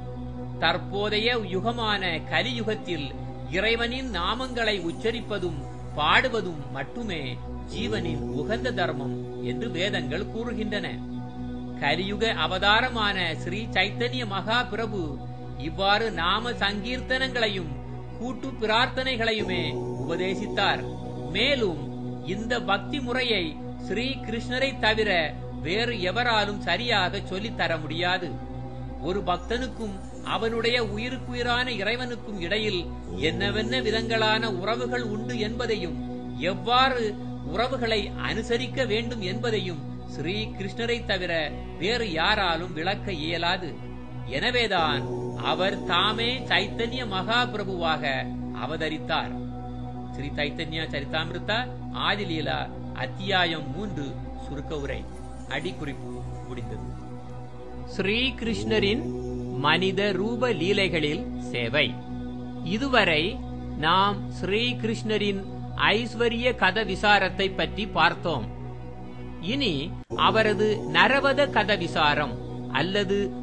தற்போதைய யுகமான கலியுகத்தில் இறைவனின் நாமங்களை உச்சரிப்பதும் பாடுவதும் மட்டுமே ஜீவனின் உகந்த தர்மம் என்று வேதங்கள் கூறுகின்றன. கலியுக அவதாரமான ஸ்ரீ சைத்தன்ய மகாபிரபு இவ்வாறு நாம சங்கீர்த்தனங்களையும் கூட்டு பிரார்த்தனைகளையுமே உபதேசித்தார். மேலும் இந்த பக்தி முறையை ஸ்ரீ கிருஷ்ணரை தவிர வேறு எவராலும் சரியாக சொல்லித் தர முடியாது. ஒரு பக்தனுக்கும் அவனுடைய உயிருக்குயிரான இறைவனுக்கும் இடையில் என்னவென்ன விதங்களான உறவுகள் உண்டு என்பதையும் எவ்வாறு உறவுகளை அனுசரிக்க வேண்டும் என்பதையும் ஸ்ரீ கிருஷ்ணரை தவிர வேறு யாராலும் விளக்க இயலாது. எனவேதான் அவர் தாமே சைத்தன்ய மகாபிரபுவாக அவதரித்தார். ஸ்ரீ சைத்தன்ய சரிதாமிருதா ஆதிலீலா அத்தியாயம் மூன்று சுருக்க உரை. அடிக்குறிப்பு முடிந்தது. ஸ்ரீ கிருஷ்ணரின் மனித ரூப லீலைகளில் சேவை. இதுவரை நாம் ஸ்ரீ கிருஷ்ணரின் ஐஸ்வரிய கத விசாரத்தை பற்றி பார்த்தோம். இனி அவரது நரவத கத விசாரம் அல்லது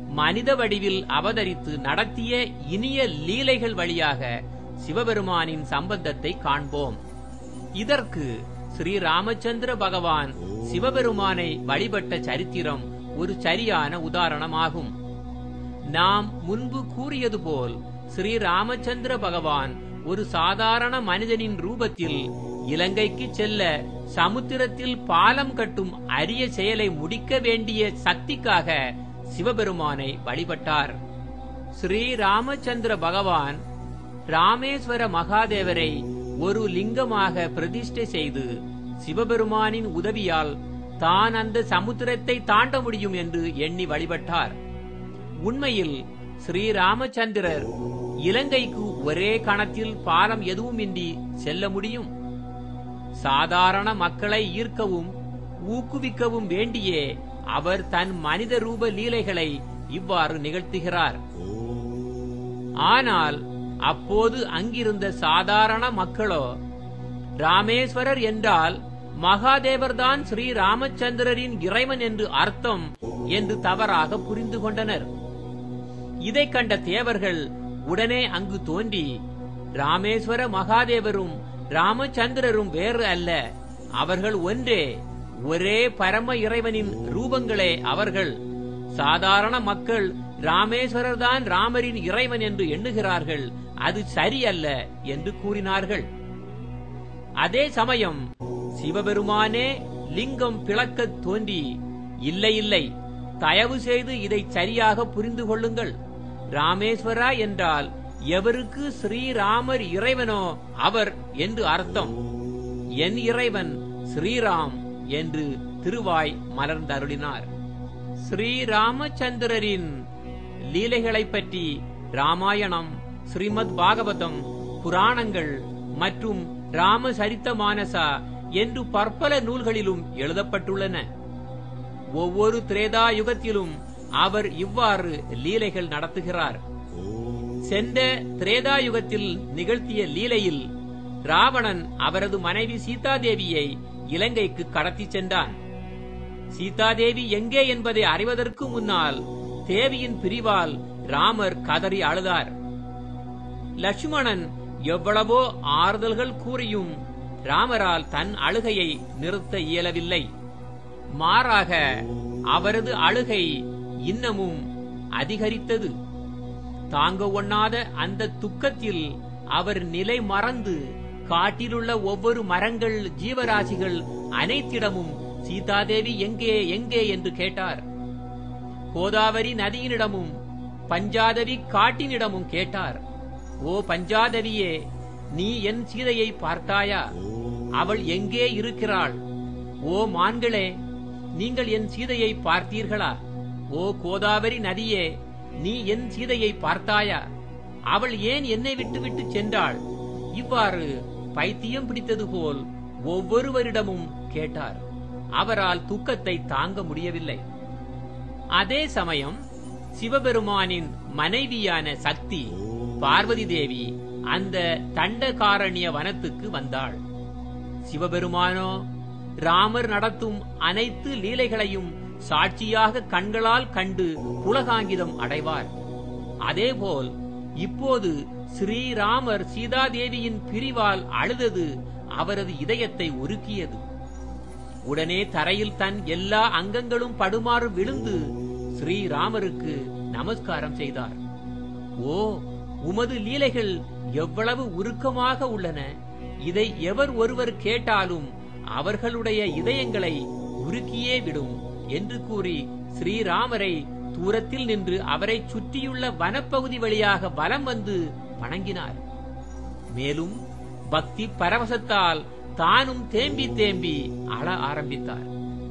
மனித வடிவில் அவதரித்து நடத்திய இனிய லீலைகள் வழியாக சிவபெருமானின் சம்பந்தத்தை காண்போம். இதற்கு ஸ்ரீ ராமச்சந்திர பகவான் சிவபெருமானை வழிபட்ட சரித்திரம் ஒரு சரியான உதாரணமாகும். நாம் முன்பு கூறியது போல் ஸ்ரீ ராமச்சந்திர பகவான் ஒரு சாதாரண மனிதனின் ரூபத்தில் இலங்கைக்கு செல்ல சமுத்திரத்தில் பாலம் கட்டும் அரிய செயலை முடிக்க வேண்டிய சக்திக்காக சிவபெருமானை வழிபட்டார். ஸ்ரீ ராமச்சந்திர பகவான் ராமேஸ்வர மகாதேவரை ஒரு லிங்கமாக பிரதிஷ்டை செய்து சிவபெருமானின் உதவியால் தான் அந்த சமுத்திரத்தை தாண்ட முடியும் என்று எண்ணி வழிபட்டார். உண்மையில் ஸ்ரீ ராமச்சந்திரர் இலங்கைக்கு ஒரே கணத்தில் பாலம் எதுவுமின்றி செல்ல முடியும். சாதாரண மக்களை ஈர்க்கவும் ஊக்குவிக்கவும் வேண்டியே அவர் தன் மனித ரூப லீலைகளை இவ்வாறு நிகழ்த்துகிறார். ஆனால் அப்போது அங்கிருந்த சாதாரண மக்களோ ராமேஸ்வரர் என்றால் மகாதேவர்தான் ஸ்ரீ ராமச்சந்திரரின் இறைவன் என்று அர்த்தம் என்று தவறாக புரிந்து கொண்டனர். இதை கண்ட தேவர்கள் உடனே அங்கு தோன்றி ராமேஸ்வர மகாதேவரும் ராமச்சந்திரரும் வேறு அல்ல, அவர்கள் ஒன்றே, ஒரே பரம இறைவனின் ரூபங்களே அவர்கள். சாதாரண மக்கள் ராமேஸ்வரர் தான் ராமரின் இறைவன் என்று எண்ணுகிறார்கள், அது சரியல்ல என்று கூறினார்கள். அதே சமயம் சிவபெருமானே லிங்கம் பிளக்க தோன்றி, இல்லை இல்லை, தயவு செய்து இதை சரியாக புரிந்து கொள்ளுங்கள். ராமேஸ்வரா என்றால் எவருக்கு ஸ்ரீராமர் இறைவனோ அவர் என்று அர்த்தம். என் இறைவன் ஸ்ரீராம் என்று திருவாய் மலர்ந்தருளினார். ஸ்ரீராமச்சந்திரரின் லீலைகளை பற்றி ராமாயணம், ஸ்ரீமத் பாகவதம், புராணங்கள் மற்றும் ராமசரித்த மானசா என்று பற்பல நூல்களிலும் எழுதப்பட்டுள்ளன. ஒவ்வொரு திரேதா யுகத்திலும் அவர் இவ்வாறு லீலைகள் நடத்துகிறார். சென்ற திரேதா யுகத்தில் நிகழ்த்திய லீலையில் ராவணன் அவரது மனைவி சீதாதேவியை இலங்கைக்கு கடத்தி சென்றான். சீதாதேவி எங்கே என்பதை அறிவதற்கு முன்னால் தேவியின் பிரிவால் ராமர் கதறி அழுதார். லட்சுமணன் எவ்வளவோ ஆறுதல்கள் கூறியும் ராமரால் தன் அழுகையை நிறுத்த இயலவில்லை. மாறாக அவரது அழுகை இன்னமும் அதிகரித்தது. தாங்க ஒண்ணாத அந்த துக்கத்தில் அவர் நிலை மறந்து காட்டிலுள்ள ஒவ்வொரு மரங்கள், ஜீவராசிகள் அனைத்திடமும் சீதாதேவி எங்கே எங்கே என்று கேட்டார். கோதாவரி நதியினிடமும் பஞ்சாதவி காட்டினிடமும் கேட்டார். ஓ பஞ்சாதவியே, நீ என் சீதையை பார்த்தாயா? அவள் எங்கே இருக்கிறாள்? ஓ மான்களே, நீங்கள் என் சீதையை பார்த்தீர்களா? ஓ கோதாவரி நதியே, நீ என் சீதையை பார்த்தாயா? அவள் ஏன் என்னை விட்டு விட்டு சென்றாள்? இவ்வாறு பைத்தியம் பிடித்தது போல் ஒவ்வொருவரிடமும் கேட்டார். அவரால் துக்கத்தை தாங்க முடியவில்லை. அதே சமயம் சிவபெருமானின் மனைவியான சக்தி பார்வதி தேவி அந்த தண்டகாரண்ய வனத்துக்கு வந்தாள். சிவபெருமானோ ராமர் நடத்தும் அனைத்து லீலைகளையும் சாட்சியாக கண்களால் கண்டு புலகாங்கிதம் அடைவார். அதேபோல் இப்போது ஸ்ரீராமர் சீதாதேவியின் பிரிவால் அழுதது அவரது இதயத்தை உருக்கியது. உடனே தரையில் தன் எல்லா அங்கங்களும் படுமாறு விழுந்து ஸ்ரீராமருக்கு நமஸ்காரம் செய்தார். ஓ, உமது லீலைகள் எவ்வளவு உருக்கமாக உள்ளன! இதை எவர் ஒருவர் கேட்டாலும் அவர்களுடைய இதயங்களை உருக்கியே விடும் என்று கூறி ஸ்ரீராமரை தூரத்தில் நின்று அவரை சுற்றியுள்ள வனப்பகுதி வழியாக வலம் வந்து வணங்கினார். மேலும் பக்தி பரவசத்தால் தானும் தேம்பி தேம்பி அழ ஆரம்பித்தார்.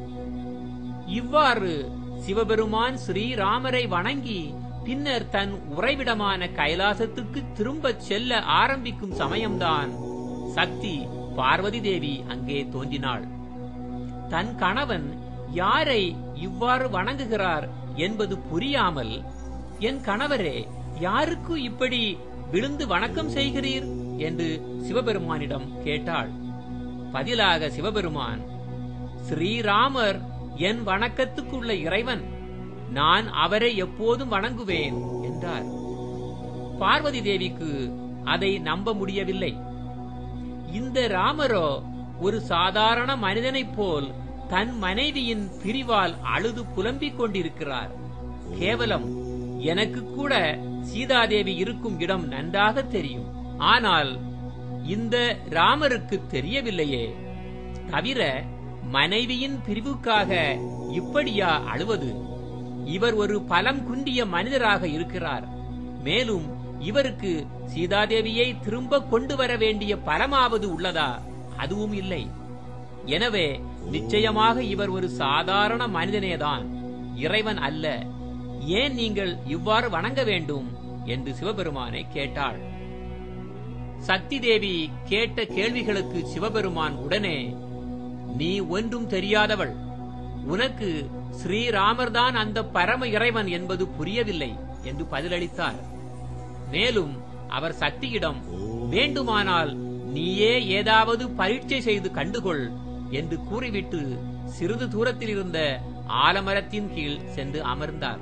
இவ்வாறு சிவபெருமான் ஸ்ரீராமரை வணங்கி பின்னர் தன் உறைவிடமான கைலாசத்துக்கு திரும்பச் செல்ல ஆரம்பிக்கும் சமயம்தான் சக்தி பார்வதி தேவி அங்கே தோன்றினாள். தன் கணவன் யாரை இவ்வாறு வணங்குகிறார் என்பது புரியாமல், என் கணவரே, யாருக்கு இப்படி விழுந்து வணக்கம் செய்கிறீர் என்று சிவபெருமானிடம் கேட்டாள். பதிலாக சிவபெருமான், ஸ்ரீராமர் என் வணக்கத்துக்குள்ள இறைவன், நான் அவரை எப்போதும் வணங்குவேன் என்றார். பார்வதி தேவிக்கு அதை நம்ப முடியவில்லை. இந்த ராமரோ ஒரு சாதாரண மனிதனைப் போல் தன் மனைவியின் பிரிவால் அழுது புலம்பிக் கொண்டிருக்கிறார். கேவலம் எனக்கு கூட சீதாதேவி இருக்கும் இடம் நன்றாக தெரியும். ஆனால் இந்த ராமருக்கு தெரியவில்லையே. தவிர மனைவியின் பிரிவுக்காக இப்படியா அழுவது? இவர் ஒரு பலம் குன்றிய மனிதராக இருக்கிறார். மேலும் இவருக்கு சீதாதேவியை திரும்ப கொண்டு வர வேண்டிய பலமாவது உள்ளதா? அதுவும் இல்லை. எனவே நிச்சயமாக இவர் ஒரு சாதாரண மனிதனேதான், இறைவன் அல்ல. ஏன் நீங்கள் இவ்வாறு வணங்க வேண்டும் என்று சிவபெருமானை கேட்டாள். சக்தி தேவி கேட்ட கேள்விகளுக்கு சிவபெருமான் உடனே, நீ ஒன்றும் தெரியாதவள், உனக்கு ஸ்ரீராமர்தான் அந்த பரம இறைவன் என்பது புரியவில்லை என்று பதிலளித்தார். மேலும் அவர் சக்தியிடம், வேண்டுமானால் நீயே ஏதாவது பரீட்சை செய்து கண்டுகொள் என்று கூறிவிட்டு சிறிது தூரத்தில் இருந்த ஆலமரத்தின் கீழ் சென்று அமர்ந்தார்.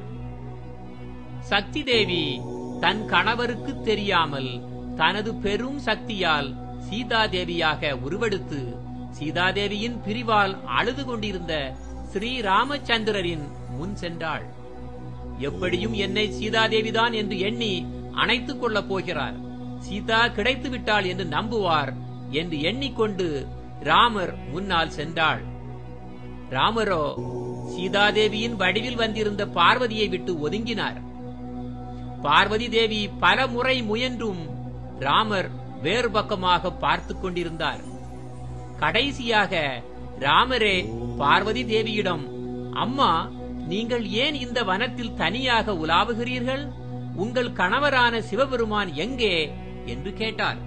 சக்தி தேவி தன் கணவருக்கு தெரியாமல் தனது பெரும் சக்தியால் சீதாதேவியாக உருவெடுத்து சீதாதேவியின் பிரிவால் அழுது கொண்டிருந்த ஸ்ரீராமச்சந்திரரின் முன் சென்றாள். எப்படியும் என்னை சீதாதேவிதான் என்று எண்ணி அணைத்துக் கொள்ளப் போகிறார், சீதா கிடைத்து விட்டாள் என்று நம்புவார் என்று எண்ணிக்கொண்டு ராமர் முன்னால் சென்றாள். ராமரோ சீதாதேவியின் வடிவில் வந்திருந்த பார்வதியை விட்டு ஒதுங்கினார். பார்வதி தேவி பல முறை முயன்றும் ராமர் வேறு பக்கமாக பார்த்துக் கொண்டிருந்தார். கடைசியாக ராமரே பார்வதி தேவியிடம், அம்மா, நீங்கள் ஏன் இந்த வனத்தில் தனியாக உலாவுகிறீர்கள்? உங்கள் கணவரான சிவபெருமான் எங்கே என்று கேட்டார்.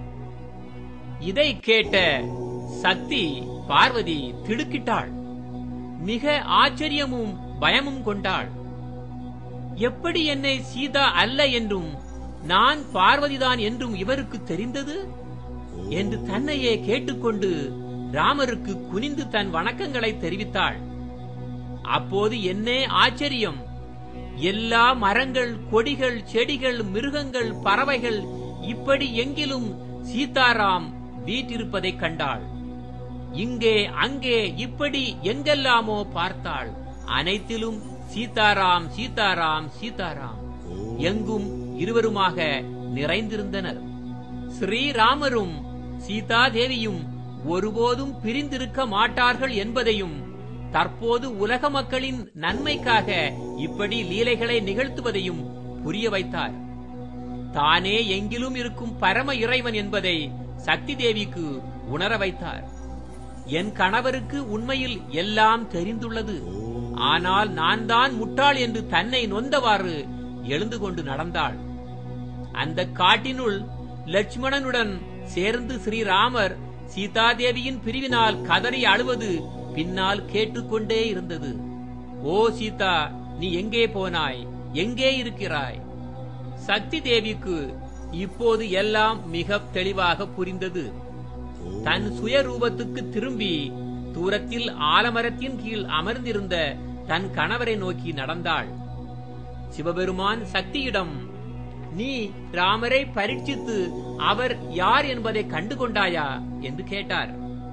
இதை கேட்ட சக்தி பார்வதி திடுக்கிட்டாள். மிக ஆச்சரியமும் பயமும் கொண்டாள். எப்படி என்னை சீதா அல்ல என்றும் நான் பார்வதிதான் என்றும் இவருக்கு தெரிந்தது என்று தன்னையே கேட்டுக்கொண்டு ராமருக்கு குனிந்து தன் வணக்கங்களை தெரிவித்தாள். அப்போது என்னே ஆச்சரியம்! எல்லா மரங்கள், கொடிகள், செடிகள், மிருகங்கள், பறவைகள் இப்படி எங்கிலும் சீதாராம் வீற்றிருப்பதைக் கண்டாள். இங்கே அங்கே இப்படி எங்கெல்லாமோ பார்த்தாள். அனைத்திலும் சீதாராம் சீதாராம் சீதாராம் எங்கும் இருவருமாக நிறைந்திருந்தனர். ஸ்ரீராமரும் சீதாதேவியும் ஒருபோதும் பிரிந்திருக்க மாட்டார்கள் என்பதையும், தற்போது உலக மக்களின் நன்மைக்காக இப்படி லீலைகளை நிகழ்த்துவதையும் புரிய வைத்தார். தானே எங்கிலும் இருக்கும் பரம இறைவன் என்பதை சக்தி தேவிக்கு உணர வைத்தார். என் கணவருக்கு உண்மையில் எல்லாம் தெரிந்துள்ளது, ஆனால் நான் தான் முட்டாள் என்று தன்னை நொந்தவாறு எழுந்து கொண்டு நடந்தாள். அந்த காட்டினுள் லட்சுமணனுடன் சேர்ந்து ஸ்ரீராமர் சீதாதேவியின் பிரிவினால் கதறி அழுவது பின்னால் கேட்டுக்கொண்டே இருந்தது. ஓ சீதா, நீ எங்கே போனாய்? எங்கே இருக்கிறாய்? சக்தி தேவிக்கு இப்போது எல்லாம் மிக தெளிவாக புரிந்தது. தன் சுயரூபத்துக்கு திரும்பி தூரத்தில் ஆலமரத்தின் கீழ் அமர்ந்திருந்த தன் கணவரை நோக்கி நடந்தாள். சிவபெருமான் சக்தியிடம், நீ ராமரை பரீட்சித்து அவர் யார் என்பதை கண்டுகொண்டாயா என்று கேட்டார்.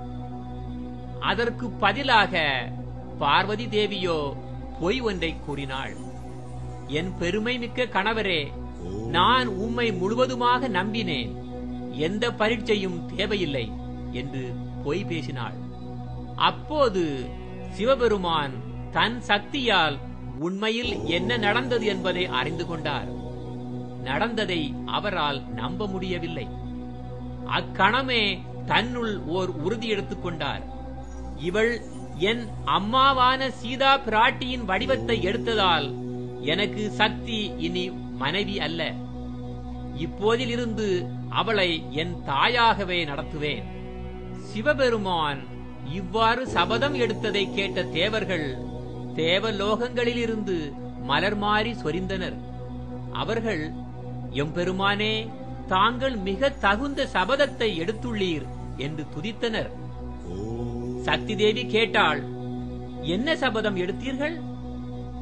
அதற்கு பதிலாக பார்வதி தேவியோ பொய் ஒன்றை கூறினாள். என் பெருமை மிக்க கணவரே, நான் உம்மை முழுவதுமாக நம்பினேன், எந்த பரீட்சையும் தேவையில்லை என்று பொய் பேசினாள். அப்போது சிவபெருமான் தன் சக்தியால் உண்மையில் என்ன நடந்தது என்பதை அறிந்து கொண்டார். நடந்ததை அவரால் நம்ப முடியவில்லை. அக்கணமே தன்னுள் ஓர் உறுதி எடுத்துக் கொண்டார். இவள் என் அம்மாவான சீதா பிராட்டியின் வடிவத்தை எடுத்ததால் எனக்கு சக்தி இனி மனைவி அல்ல. இப்போதிலிருந்து அவளை என் தாயாகவே நடத்துவேன். சிவபெருமான் இவ்வாறு சபதம் எடுத்ததை கேட்ட தேவர்கள் தேவலோகங்களிலிருந்து மலர் மாறி சொரிந்தனர். அவர்கள், எம்பெருமானே, தாங்கள் மிக தகுந்த சபதத்தை எடுத்துள்ளீர் என்று துதித்தனர். சக்தி தேவி கேட்டாள், என்ன சபதம் எடுத்தீர்கள்?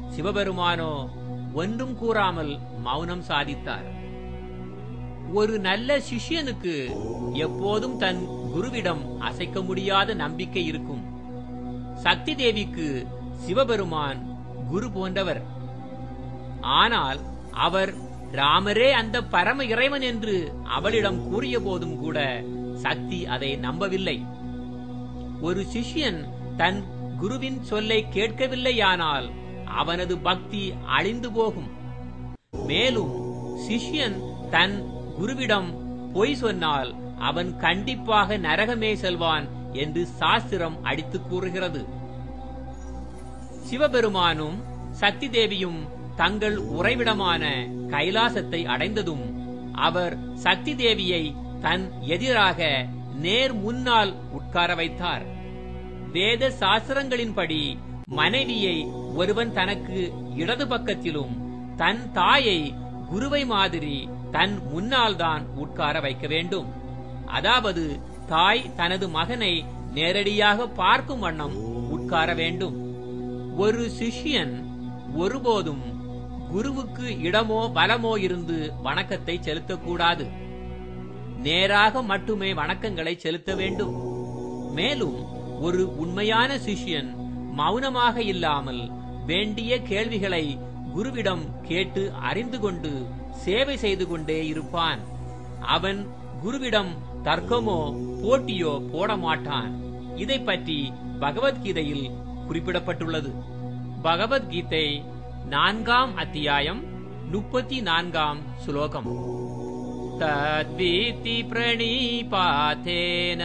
சிவபெருமானோ ஒன்றும் கூறாமல் மௌனம் சாதித்தார். ஒரு நல்ல சிஷ்யனுக்கு எப்போதும் தன் குருவிடம் அசைக்க முடியாத நம்பிக்கை இருக்கும். சக்தி தேவிக்கு சிவபெருமான் குரு போன்றவர். ஆனால் அவர் ராமரே அந்த பரம இறைவன் என்று அவளிடம் கூறிய போதும் கூட சக்தி அதை நம்பவில்லை. ஒரு சிஷ்யன் தன் குருவின் சொல்லை கேட்கவில்லையானால் அவனது பக்தி அழிந்து போகும். மேலும் சிஷ்யன் தன் குருவிடம் பொய் சொன்னால் அவன் கண்டிப்பாக நரகமே செல்வான் என்று சாஸ்திரம் அடித்து கூறுகிறது. சிவபெருமானும் சக்தி தேவியும் தங்கள் உறைவிடமான கைலாசத்தை அடைந்ததும் அவர் சக்தி தேவியை தன் எதிராக நேர் முன்னால் உட்கார வைத்தார். வேத சாஸ்திரங்களின்படி மனைவியை ஒருவன் தனக்கு இடது பக்கத்திலும் தன் தாயை குருவை மாதிரி தன் முன்னால் தான் உட்கார வைக்க வேண்டும். அதாவது தாய் தனது மகனை நேரடியாக பார்க்கும் வண்ணம் உட்கார வேண்டும். ஒரு சிஷ்யன் ஒருபோதும் குருவுக்கு இடமோ பலமோ இருந்து வணக்கத்தை செலுத்தக்கூடாது. நேராக மட்டுமே வணக்கங்களை செலுத்த வேண்டும். மேலும் ஒரு உண்மையான சிஷ்யன் மௌனமாக இல்லாமல் வேண்டிய கேள்விகளை குருவிடம் கேட்டு அறிந்து கொண்டு சேவை செய்து கொண்டே இருப்பான். அவன் குருவிடம் தர்க்கமோ போட்டியோ போட மாட்டான். இதை பற்றி பகவத்கீதையில் குறிப்பிடப்பட்டுள்ளது. பகவத்கீதை நான்காம் அத்தியாயம் முப்பத்தி நான்காம் ஸ்லோகம். தத்விதி பிரணிபாதேன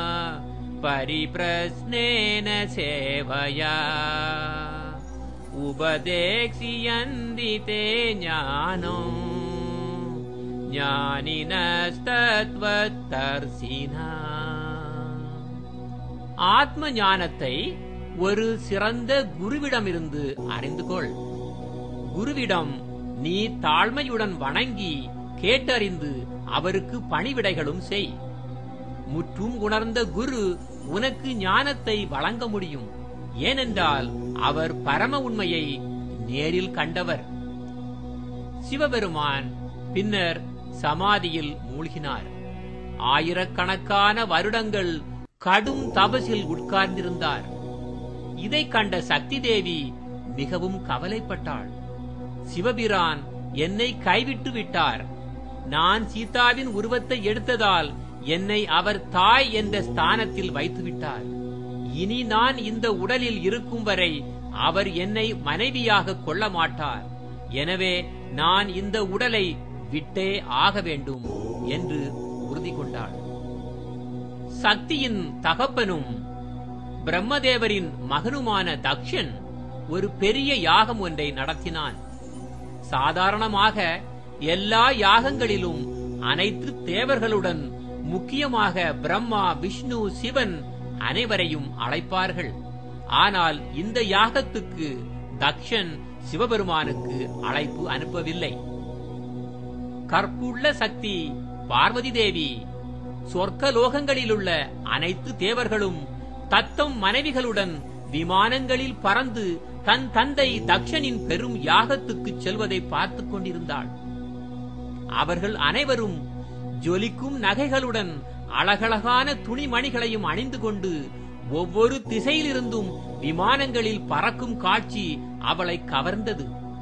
பரிப்ரஸ்னேன சேவயா உபதேக்ஷயந்தி தே ஞானம் ஞானினஸ்தத்வதர்சினா. ஆத்ம ஞானத்தை ஒரு சிறந்த குருவிடமிருந்து அறிந்து கொள். குருவிடம் நீ தாழ்மையுடன் வணங்கி கேட்டறிந்து அவருக்கு பணிவிடைகளும் செய். முற்றும் உணர்ந்த குரு உனக்கு ஞானத்தை வழங்க முடியும். ஏனென்றால் அவர் பரம உண்மையை நேரில் கண்டவர். சிவபெருமான் பின்னர் சமாதியில் மூழ்கினார். ஆயிரக்கணக்கான வருடங்கள் கடும் தபசில் உட்கார்ந்திருந்தார். இதை கண்ட சக்தி தேவி மிகவும் கவலைப்பட்டாள். சிவபிரான் என்னை கைவிட்டு விட்டார். நான் சீதாவின் உருவத்தை எடுத்ததால் என்னை அவர் தாய் என்ற ஸ்தானத்தில் வைத்து விட்டார். இனி நான் இந்த உடலில் இருக்கும் வரை அவர் என்னை மனைவியாக கொள்ள மாட்டார். எனவே நான் இந்த உடலை விட்டே ஆக வேண்டும் என்று உறுதி கொண்டாள். சக்தியின் தகப்பனும் பிரம்மதேவரின் மகனுமான தக்ஷன் ஒரு பெரிய யாகம் ஒன்றை நடத்தினான். சாதாரணமாக எல்லா யாகங்களிலும் அனைத்து தேவர்களுடன் முக்கியமாக பிரம்மா, விஷ்ணு, சிவன் அனைவரையும் அழைப்பார்கள். ஆனால் இந்த யாகத்துக்கு தக்ஷன் சிவபெருமானுக்கு அழைப்பு அனுப்பவில்லை. கற்புள்ள சக்தி பார்வதி தேவி சொர்க்கலோகங்களிலுள்ள அனைத்து தேவர்களும் தத்தம் மனைவிகளுடன் விமானங்களில் பறந்து தன் தந்தை தக்ஷனின் பெரும் யாகத்துக்கு செல்வதை பார்த்துக் கொண்டிருந்தாள். அவர்கள் அனைவரும் ஜொலிக்கும் நகைகளுடன் அழகழகான துணிமணிகளையும் அணிந்து கொண்டு ஒவ்வொரு திசையிலிருந்தும் விமானங்களில் பறக்கும் காட்சி அவளை கவர்ந்தது.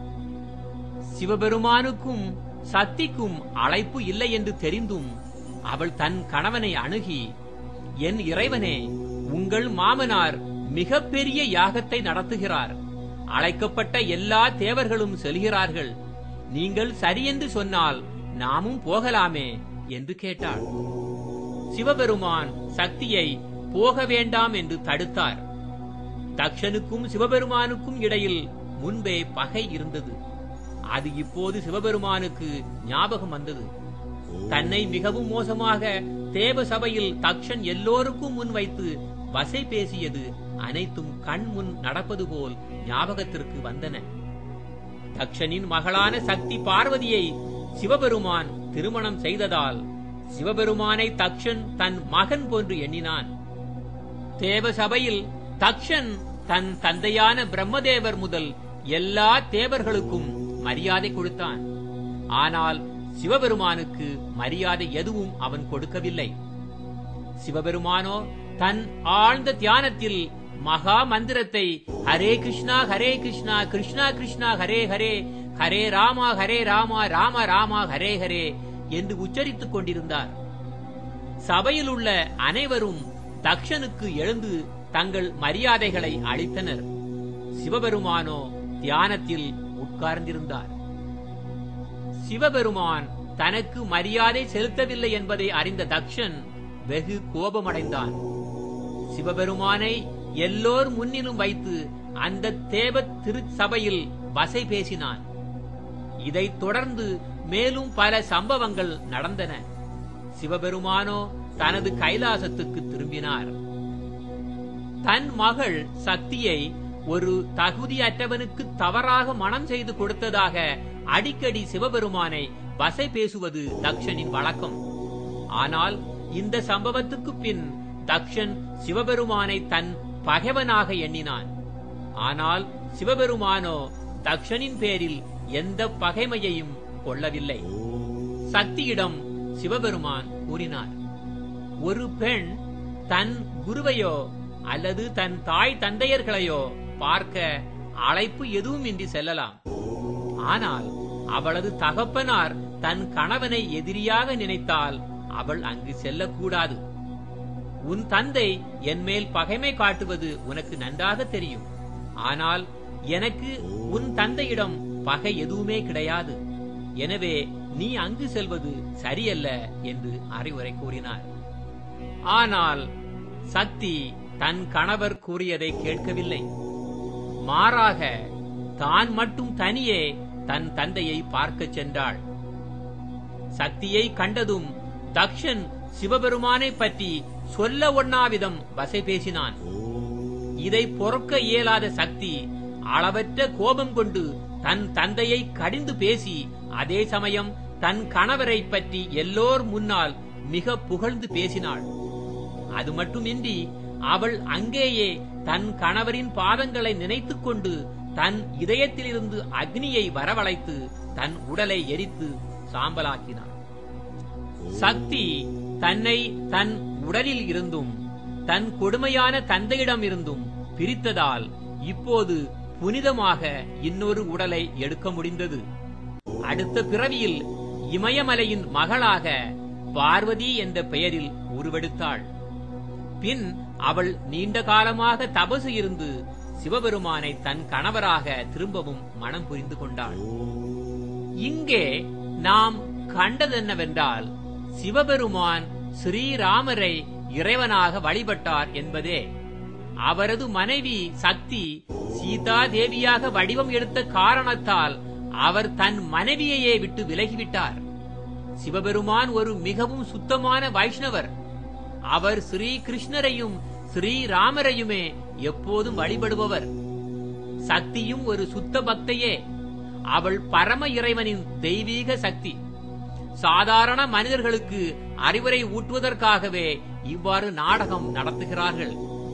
சிவபெருமானுக்கும் சக்திக்கும் அழைப்பு இல்லை என்று தெரிந்தும் அவள் தன் கணவனை அணுகி, என் இறைவனே, உங்கள் மாமனார் மிகப்பெரிய யாகத்தை நடத்துகிறார். அழைக்கப்பட்ட எல்லா தேவர்களும் செல்கிறார்கள். நீங்கள் சரியென்று சொன்னால் நாமும் போகலாமே என்று கேட்டாள். சிவபெருமான் சக்தியை போக வேண்டாம் என்று தடுத்தார். தக்ஷனுக்கும் சிவபெருமானுக்கும் இடையில் முன்பே பகை இருந்தது. அது இப்போது சிவபெருமானுக்கு ஞாபகம் வந்தது. தன்னை மிகவும் மோசமாக தேவ சபையில் தக்ஷன் எல்லோருக்கும் முன் வைத்து வசை பேசியது அனைத்தும் கண் முன் நடப்பது போல் ஞாபகத்திற்கு வந்தன. தக்ஷனின் மகளான சக்தி பார்வதியை சிவபெருமான் திருமணம் செய்ததால் சிவபெருமானை தக்ஷன் தன் மகன் போன்று எண்ணினான். தேவ சபையில் தக்ஷன் தன் தந்தையான பிரம்மதேவர் முதல் எல்லா தேவர்களுக்கும் மரியாதை கொடுத்தான். ஆனால் சிவபெருமானுக்கு மரியாதை எதுவும் அவன் கொடுக்கவில்லை. சிவபெருமானோ தன் ஆழ்ந்த தியானத்தில் மகா மந்திரத்தை ஹரே கிருஷ்ணா ஹரே கிருஷ்ணா கிருஷ்ணா கிருஷ்ணா ஹரே ஹரே ஹரே ராமா ஹரே ராமா ராம ராமா ஹரே ஹரே என்று உச்சரித்துக் கொண்டிருந்தார். சபையில் உள்ள அனைவரும் தக்ஷனுக்கு எழுந்து தங்கள் மரியாதைகளை அளித்தனர். சிவபெருமானோ தியானத்தில் உட்கார்ந்திருந்தார். சிவபெருமான் தனக்கு மரியாதை செலுத்தவில்லை என்பதை அறிந்த தக்ஷன் வெகு கோபமடைந்தான். சிவபெருமானை எல்லோர் முன்னிலும் வைத்து அந்த தேவ திருச்சபையில் வசை பேசினான். இதைத் தொடர்ந்து மேலும் பல சம்பவங்கள் நடந்தன. சிவபெருமானோ தனது கைலாசத்துக்கு திரும்பினார். தன் மகள் சக்தியை ஒரு தகுதியற்றவனுக்கு தவறாக மனம் செய்து கொடுத்ததாக அடிக்கடி சிவபெருமானை வசை பேசுவது தக்ஷனின் வழக்கம். ஆனால் இந்த சம்பவத்துக்கு பின் தக்ஷன் சிவபெருமானை தன் பகைவனாக எண்ணினான். ஆனால் சிவபெருமானோ தக்ஷனின் பேரில் எந்த பகைமையையும் கொள்ளவில்லை. சக்தியிடம் சிவபெருமான் கூறினார், ஒரு பெண் தன் குருவையோ அல்லது தன் தாய் தந்தையர்களையோ பார்க்க அழைப்பு எதுவும் இன்றி செல்லலாம். ஆனால் அவளது தகப்பனார் தன் கணவனை எதிரியாக நினைத்தால் அவள் அங்கு செல்லக்கூடாது. உன் தந்தை என் மேல் பகைமை காட்டுவது உனக்கு நன்றாக தெரியும். ஆனால் எனக்கு உன் தந்தையிடம் பகை எதுவுமே கிடையாது. எனவே நீ அங்கு செல்வது சரியல்ல என்று அறிவுரை கூறினார். ஆனால் சக்தி தன் கணவர் கூறியதை கேட்கவில்லை. மாறாக தான் மட்டும் தனியே தன் தந்தையை பார்க்க சென்றாள். சக்தியை கண்டதும் தக்ஷன் சிவபெருமானை பற்றி சொல்ல ஒண்ணாவிதம் வசை பேசினான். இதை பொறுக்க இயலாத சக்தி அளவற்ற கோபம் கொண்டு தன் தந்தையை கடிந்து பேசி அதே சமயம் தன் கணவரை பற்றி எல்லோர் முன்னால் மிக புகழ்ந்து பேசினாள். அது மட்டுமின்றி அவள் அங்கேயே தன் கணவரின் பாதங்களை நினைத்துக் கொண்டு தன் இதயத்திலிருந்து அக்னியை வரவழைத்து தன் உடலை எரித்து சாம்பலாக்கினாள். சக்தி தன்னை தன் உடலில் இருந்தும் தன் கொடுமையான தந்தையிடம் இருந்தும் பிரித்ததால் இப்போது புனிதமாக இன்னொரு உடலை எடுக்க முடிந்தது. அடுத்த பிறவியில் இமயமலையின் மகளாக பார்வதி என்ற பெயரில் உருவெடுத்தாள். பின் அவள் நீண்ட காலமாக தபசு இருந்து சிவபெருமானை தன் கணவராக திரும்பவும் மனம் புரிந்து கொண்டாள். இங்கே நாம் கண்டதென்னவென்றால் சிவபெருமான் ஸ்ரீராமரை இறைவனாக வழிபட்டார் என்பதே. அவரது மனைவி சக்தி சீதா தேவியாக வடிவம் எடுத்த காரணத்தால் அவர் தன் மனைவியையே விட்டு விலகிவிட்டார். சிவபெருமான் ஒரு மிகவும் சுத்தமான வைஷ்ணவர். அவர் ஸ்ரீ கிருஷ்ணரையும் ஸ்ரீராமரையுமே எப்போதும் வழிபடுபவர். சக்தியும் ஒரு சுத்த பக்தையே. அவள் பரம இறைவனின் தெய்வீக சக்தி. சாதாரண மனிதர்களுக்கு அறிவுரை ஊட்டுவதற்காகவே இவ்வாறு நாடகம் நடத்துகிறார்கள்.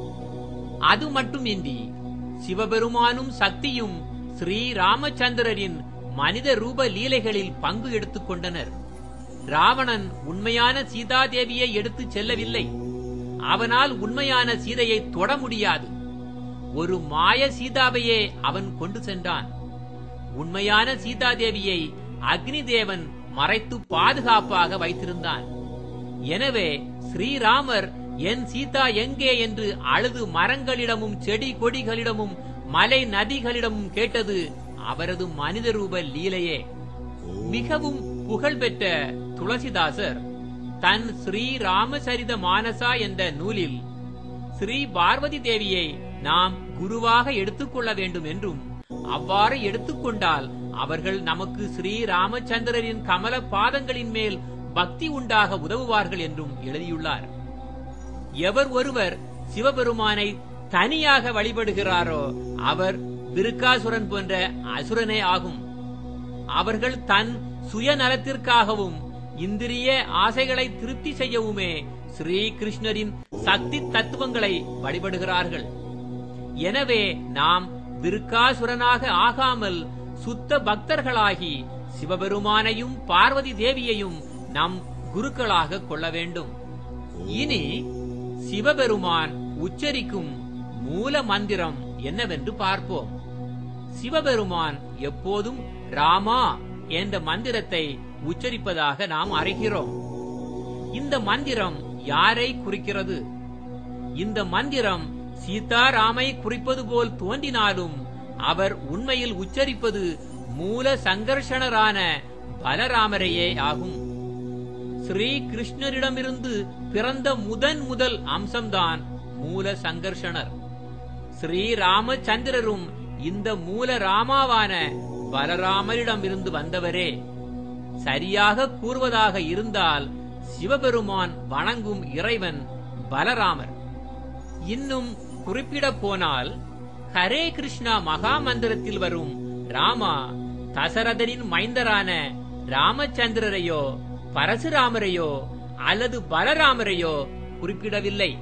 அது மட்டுமின்றி சிவபெருமானும் சக்தியும் ஸ்ரீ ராமச்சந்திரரின் மனித ரூப லீலைகளில் பங்கு எடுத்துக் கொண்டனர். ராவணன் உண்மையான சீதாதேவியை எடுத்துச் செல்லவில்லை. அவனால் உண்மையான சீதையை தொட முடியாது. ஒரு மாய சீதாவையே அவன் கொண்டு சென்றான். உண்மையான சீதாதேவியை அக்னி தேவன் மறைத்து பாதுகாப்பாக வைத்திருந்தான். எனவே ஸ்ரீராமர் என் சீதா எங்கே என்று அழுது மரங்களிடமும் செடி கொடிகளிடமும் மலை நதிகளிடமும் கேட்டது அவரது மனித ரூப லீலையே. மிகவும் புகழ்பெற்ற துளசிதாசர் தன் ஸ்ரீ ராமசரித மானசா என்ற நூலில் ஸ்ரீ பார்வதி தேவியை நாம் குருவாக எடுத்துக்கொள்ள வேண்டும் என்றும் அவ்வாறு எடுத்துக்கொண்டால் அவர்கள் நமக்கு ஸ்ரீ ராமச்சந்திரரின் கமல பாதங்களின் மேல் பக்தி உண்டாக உதவுவார்கள் என்றும் எழுதியுள்ளார். எவர் ஒருவர் சிவபெருமானை தனியாக வழிபடுகிறாரோ அவர் விருக்காசுரன் போன்ற அசுரனே ஆகும். அவர்கள் தன் சுயநலத்திற்காகவும் இந்திரிய ஆசைகளை திருப்தி செய்யவுமே ஸ்ரீ கிருஷ்ணரின் சக்தி தத்துவங்களை வழிபடுகிறார்கள். எனவே நாம் விருக்காசுரனாக ஆகாமல் சுத்த பக்தர்களாகி சிவபெருமானையும் பார்வதி தேவியையும் நம் குருக்களாக கொள்ள வேண்டும். இனி சிவபெருமான் உச்சரிக்கும் மூல மந்திரம் என்னவென்று பார்ப்போம். சிவபெருமான் எப்போதும் ராமா என்ற மந்திரத்தை உச்சரிப்பதாக நாம் அறிகிறோம். இந்த மந்திரம் யாரை குறிக்கிறது? இந்த மந்திரம் சீதாராமை குறிப்பது போல் தோன்றினாலும் அவர் உண்மையில் உச்சரிப்பது மூல சங்கர்ஷணரான பலராமரையே ஆகும். ஸ்ரீ கிருஷ்ணரிடமிருந்து பிறந்த முதன் முதல் அம்சம்தான் மூல சங்கர்ஷணர். ஸ்ரீ ராமச்சந்திரரும் இந்த மூல ராமாவான பலராமரிடமிருந்து வந்தவரே. சரியாக கூறுவதாக இருந்தால் சிவபெருமான் வணங்கும் இறைவன் பலராமர். இன்னும் குறிப்பிட போனால் ஹரே கிருஷ்ணா மகா மந்திரத்தில் வரும் ராமா தசரதனின் மைந்தரான ராமச்சந்திரரையோ பரசுராமரையோ அல்லது பலராமரையோ குறிப்பிடவில்லை.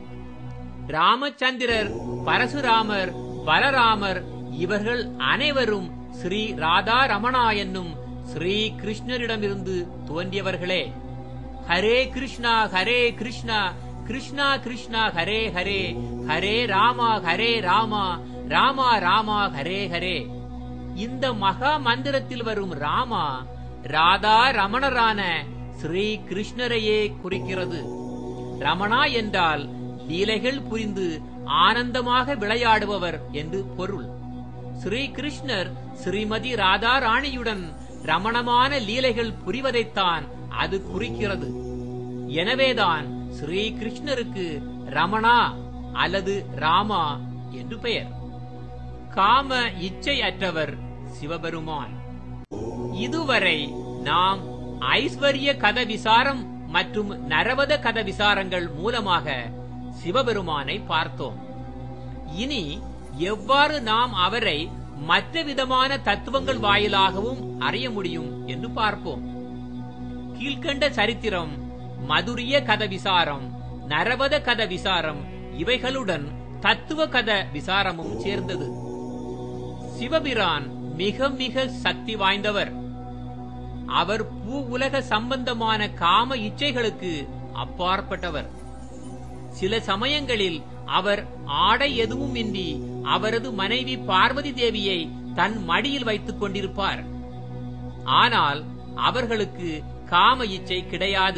ராமச்சந்திரர், பரசுராமர், பலராமர் இவர்கள் அனைவரும் ஸ்ரீ ராதா ரமணா என்னும் ஸ்ரீ கிருஷ்ணரிடமிருந்து தோன்றியவர்களே. ஹரே கிருஷ்ணா ஹரே கிருஷ்ணா கிருஷ்ணா கிருஷ்ணா ஹரே ஹரே, ஹரே ராமா ஹரே ராமா ராமா ராமா ஹரே ஹரே. இந்த மகா மந்திரத்தில் வரும் ராமா ராதா ரமணரான ஸ்ரீ கிருஷ்ணரையே குறிக்கிறது. ரமணா என்றால் லீலைகள் புரிந்து ஆனந்தமாக விளையாடுபவர் என்று பொருள். ஸ்ரீ கிருஷ்ணர் ஸ்ரீமதி ராதா ராணியுடன் ரமணமான லீலைகள் புரிவதைத்தான் அது குறிக்கிறது. எனவேதான் ஸ்ரீ கிருஷ்ணருக்கு ரமணா அல்லது ராமா என்று பெயர். காம இச்சை அற்றவர் சிவபெருமான். இதுவரை நாம் ஐஸ்வர்ய கத விசாரம் மற்றும் நரவத கத விசாரங்கள் மூலமாக சிவபெருமானை பார்த்தோம். இனி எவ்வாறு நாம் அவரை மற்ற விதமான தத்துவங்கள் வாயிலாகவும் அறிய முடியும் என்று பார்ப்போம். கீழ்கண்ட சரித்திரம் மதுரிய கத விசாரம், நரவத கத விசாரம் இவைகளுடன் தத்துவ கத விசாரமும் சேர்ந்தது. சிவபிரான் மிக மிக சக்தி வாய்ந்தவர். அவர் பூ உலக சம்பந்தமான காம இச்சைகளுக்கு அப்பாற்பட்டவர். சில சமயங்களில் அவர் ஆடை எதுவும் இன்றி அவரது மனைவி பார்வதி தேவியை தன் மடியில் வைத்துக் கொண்டிருப்பார். ஆனால் அவர்களுக்கு காம இச்சை கிடையாது.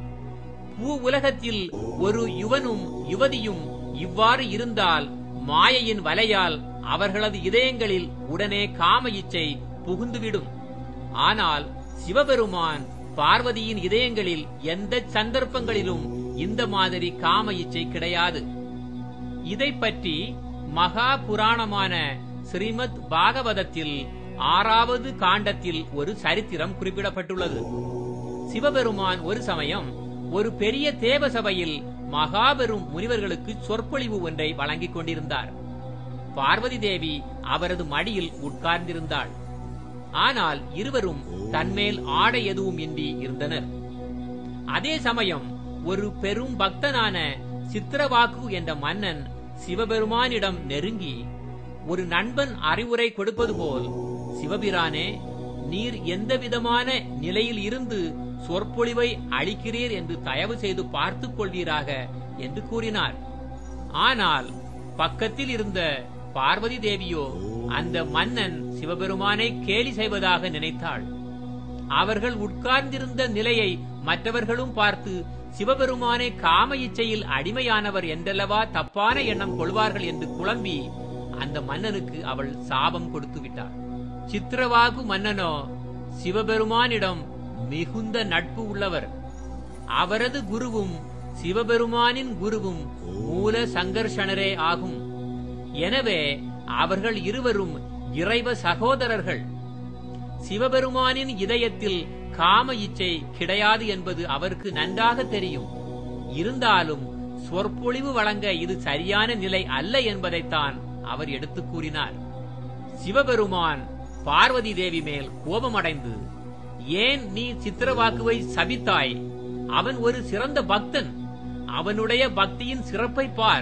பூ உலகத்தில் ஒரு யுவனும் யுவதியும் இவ்வாறு இருந்தால் மாயையின் வலையால் அவர்களது இதயங்களில் உடனே காம இச்சை புகுந்துவிடும். ஆனால் சிவபெருமான் பார்வதியின் இதயங்களில் எந்த சந்தர்ப்பங்களிலும் இந்த மாதிரி காம இச்சை கிடையாது. இதை பற்றி மகா புராணமான ஸ்ரீமத் பாகவதத்தில் ஆறாவது காண்டத்தில் ஒரு சரித்திரம் குறிப்பிடப்பட்டுள்ளது. சிவபெருமான் ஒரு சமயம் ஒரு பெரிய தேவ சபையில் மகாபெரும் முனிவர்களுக்கு சொற்பொழிவு ஒன்றை வழங்கிக் கொண்டிருந்தார். பார்வதி தேவி அவரது மடியில் உட்கார்ந்திருந்தாள். ஆனால் இருவரும் தன்மேல் ஆடை எதுவும் இன்றி இருந்தனர். அதே சமயம் ஒரு பெரும் பக்தனான சித்திரவாக்கு என்ற மன்னன் சிவபெருமானிடம் நெருங்கி ஒரு நண்பன் அறிவுரை கொடுப்பது போல், சிவபிரானே, நீர் எந்த விதமான நிலையில் இருந்து சொற்பொழிவை அளிக்கிறீர் என்று தயவு செய்து பார்த்துக் கொள்வீராக என்று கூறினார். ஆனால் பக்கத்தில் இருந்த பார்வதி தேவியோ அந்த மன்னன் சிவபெருமானை கேலி செய்வதாக நினைத்தாள். அவர்கள் உட்கார்ந்திருந்த நிலையை மற்றவர்களும் பார்த்து சிவபெருமானை காம இச்சையில் அடிமையானவர் என்றல்லவா தப்பான எண்ணம் கொள்வார்கள் என்று குழம்பி அந்த மன்னனுக்கு அவள் சாபம் கொடுத்து விட்டாள். சித்திரவாகு மன்னனோ சிவபெருமானிடம் மிகுந்த நட்பு உள்ளவர். அவரது குருவும் சிவபெருமானின் குருவும் மூல சங்கர்ஷணரே ஆகும். எனவே அவர்கள் இருவரும் இறைவ சகோதரர்கள். சிவபெருமானின் இதயத்தில் காம இச்சை கிடையாது என்பது அவருக்கு நன்றாக தெரியும். இருந்தாலும் சொற்பொழிவு வழங்க இது சரியான நிலை அல்ல என்பதைத்தான் அவர் எடுத்துக் கூறினார். சிவபெருமான் பார்வதி தேவி மேல் கோபமடைந்து, ஏன் நீ சித்திரவாக்குவை சபித்தாய்? அவன் ஒரு சிறந்த பக்தன். அவனுடைய பக்தியின் சிறப்பை பார்.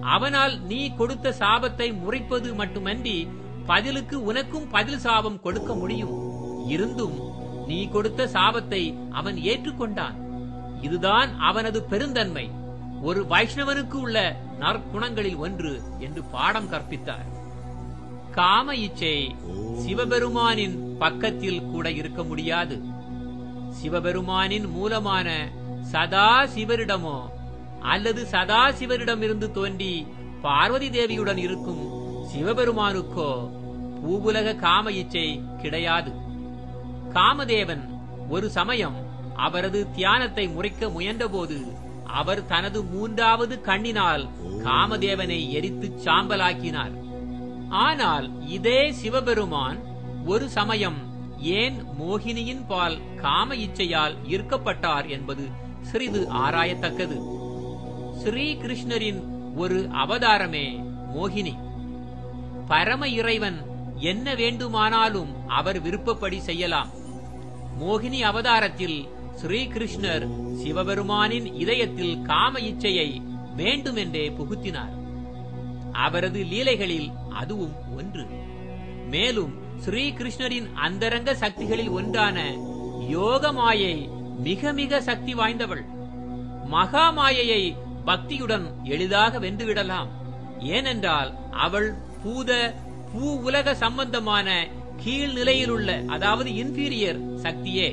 அவனால் நீ கொடுத்த சாபத்தை முறைப்பது மட்டுமன்றி பதிலுக்கு உனக்கும் பதில் சாபம் கொடுக்க முடியும். இருந்தும் நீ கொடுத்த சாபத்தை அவன் ஏற்றுக்கொண்டான். இதுதான் அவனது பெருந்தன்மை, ஒரு வைஷ்ணவனுக்கு உள்ள நற்குணங்களில் ஒன்று என்று பாடம் கற்பித்தார். காம இச்சை சிவபெருமானின் பக்கத்தில் கூட இருக்க முடியாது. சிவபெருமானின் மூலமான சதா சிவரிடமோ அல்லது சதா சிவரிடமிருந்து தோன்றி பார்வதி தேவியுடன் இருக்கும் சிவபெருமானுக்கோ பூவுலக காம இச்சை கிடையாது. காமதேவன் ஒரு சமயம் அவரது தியானத்தை முறைக்க முயன்றபோது அவர் தனது மூன்றாவது கண்ணினால் காமதேவனை எரித்து சாம்பலாக்கினார். ஆனால் இதே சிவபெருமான் ஒரு சமயம் ஏன் மோகினியின் பால் காம இச்சையால் ஈர்க்கப்பட்டார் என்பது சிறிது ஆராயத்தக்கது. ஸ்ரீ கிருஷ்ணரின் ஒரு அவதாரமே மோகினி. பரம இறைவன் என்ன வேண்டுமானாலும் அவர் விருப்பப்படி செய்யலாம். மோகினி அவதாரத்தில் ஸ்ரீகிருஷ்ணர் சிவபெருமானின் இதயத்தில் காம இச்சையை வேண்டுமென்றே புகுத்தினார். அவரது லீலைகளில் அதுவும் ஒன்று. மேலும் ஸ்ரீகிருஷ்ணரின் அந்தரங்க சக்திகளில் ஒன்றான யோகமாயை மிக மிக சக்தி வாய்ந்தவள். மகாமாயையை பக்தியுடன் எளிதாக வென்றுவிடலாம். ஏனென்றால் அவள் பூத பூ உலக சம்பந்தமான கீழ்நிலையில் உள்ள, அதாவது இன்பீரியர் சக்தியே.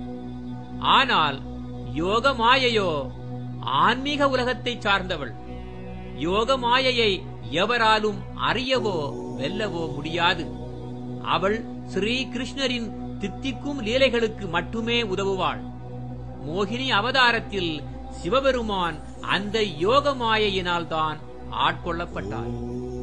ஆனால் யோகமாயையோ ஆன்மீக உலகத்தை சார்ந்தவள். யோகமாயையை எவராலும் அறியவோ வெல்லவோ முடியாது. அவள் ஸ்ரீ கிருஷ்ணரின் தித்திக்கும் லீலைகளுக்கு மட்டுமே உதவுவாள். மோகினி அவதாரத்தில் சிவபெருமான் அந்த யோகமாயையினால் தான் ஆட்கொள்ளப்பட்டார்.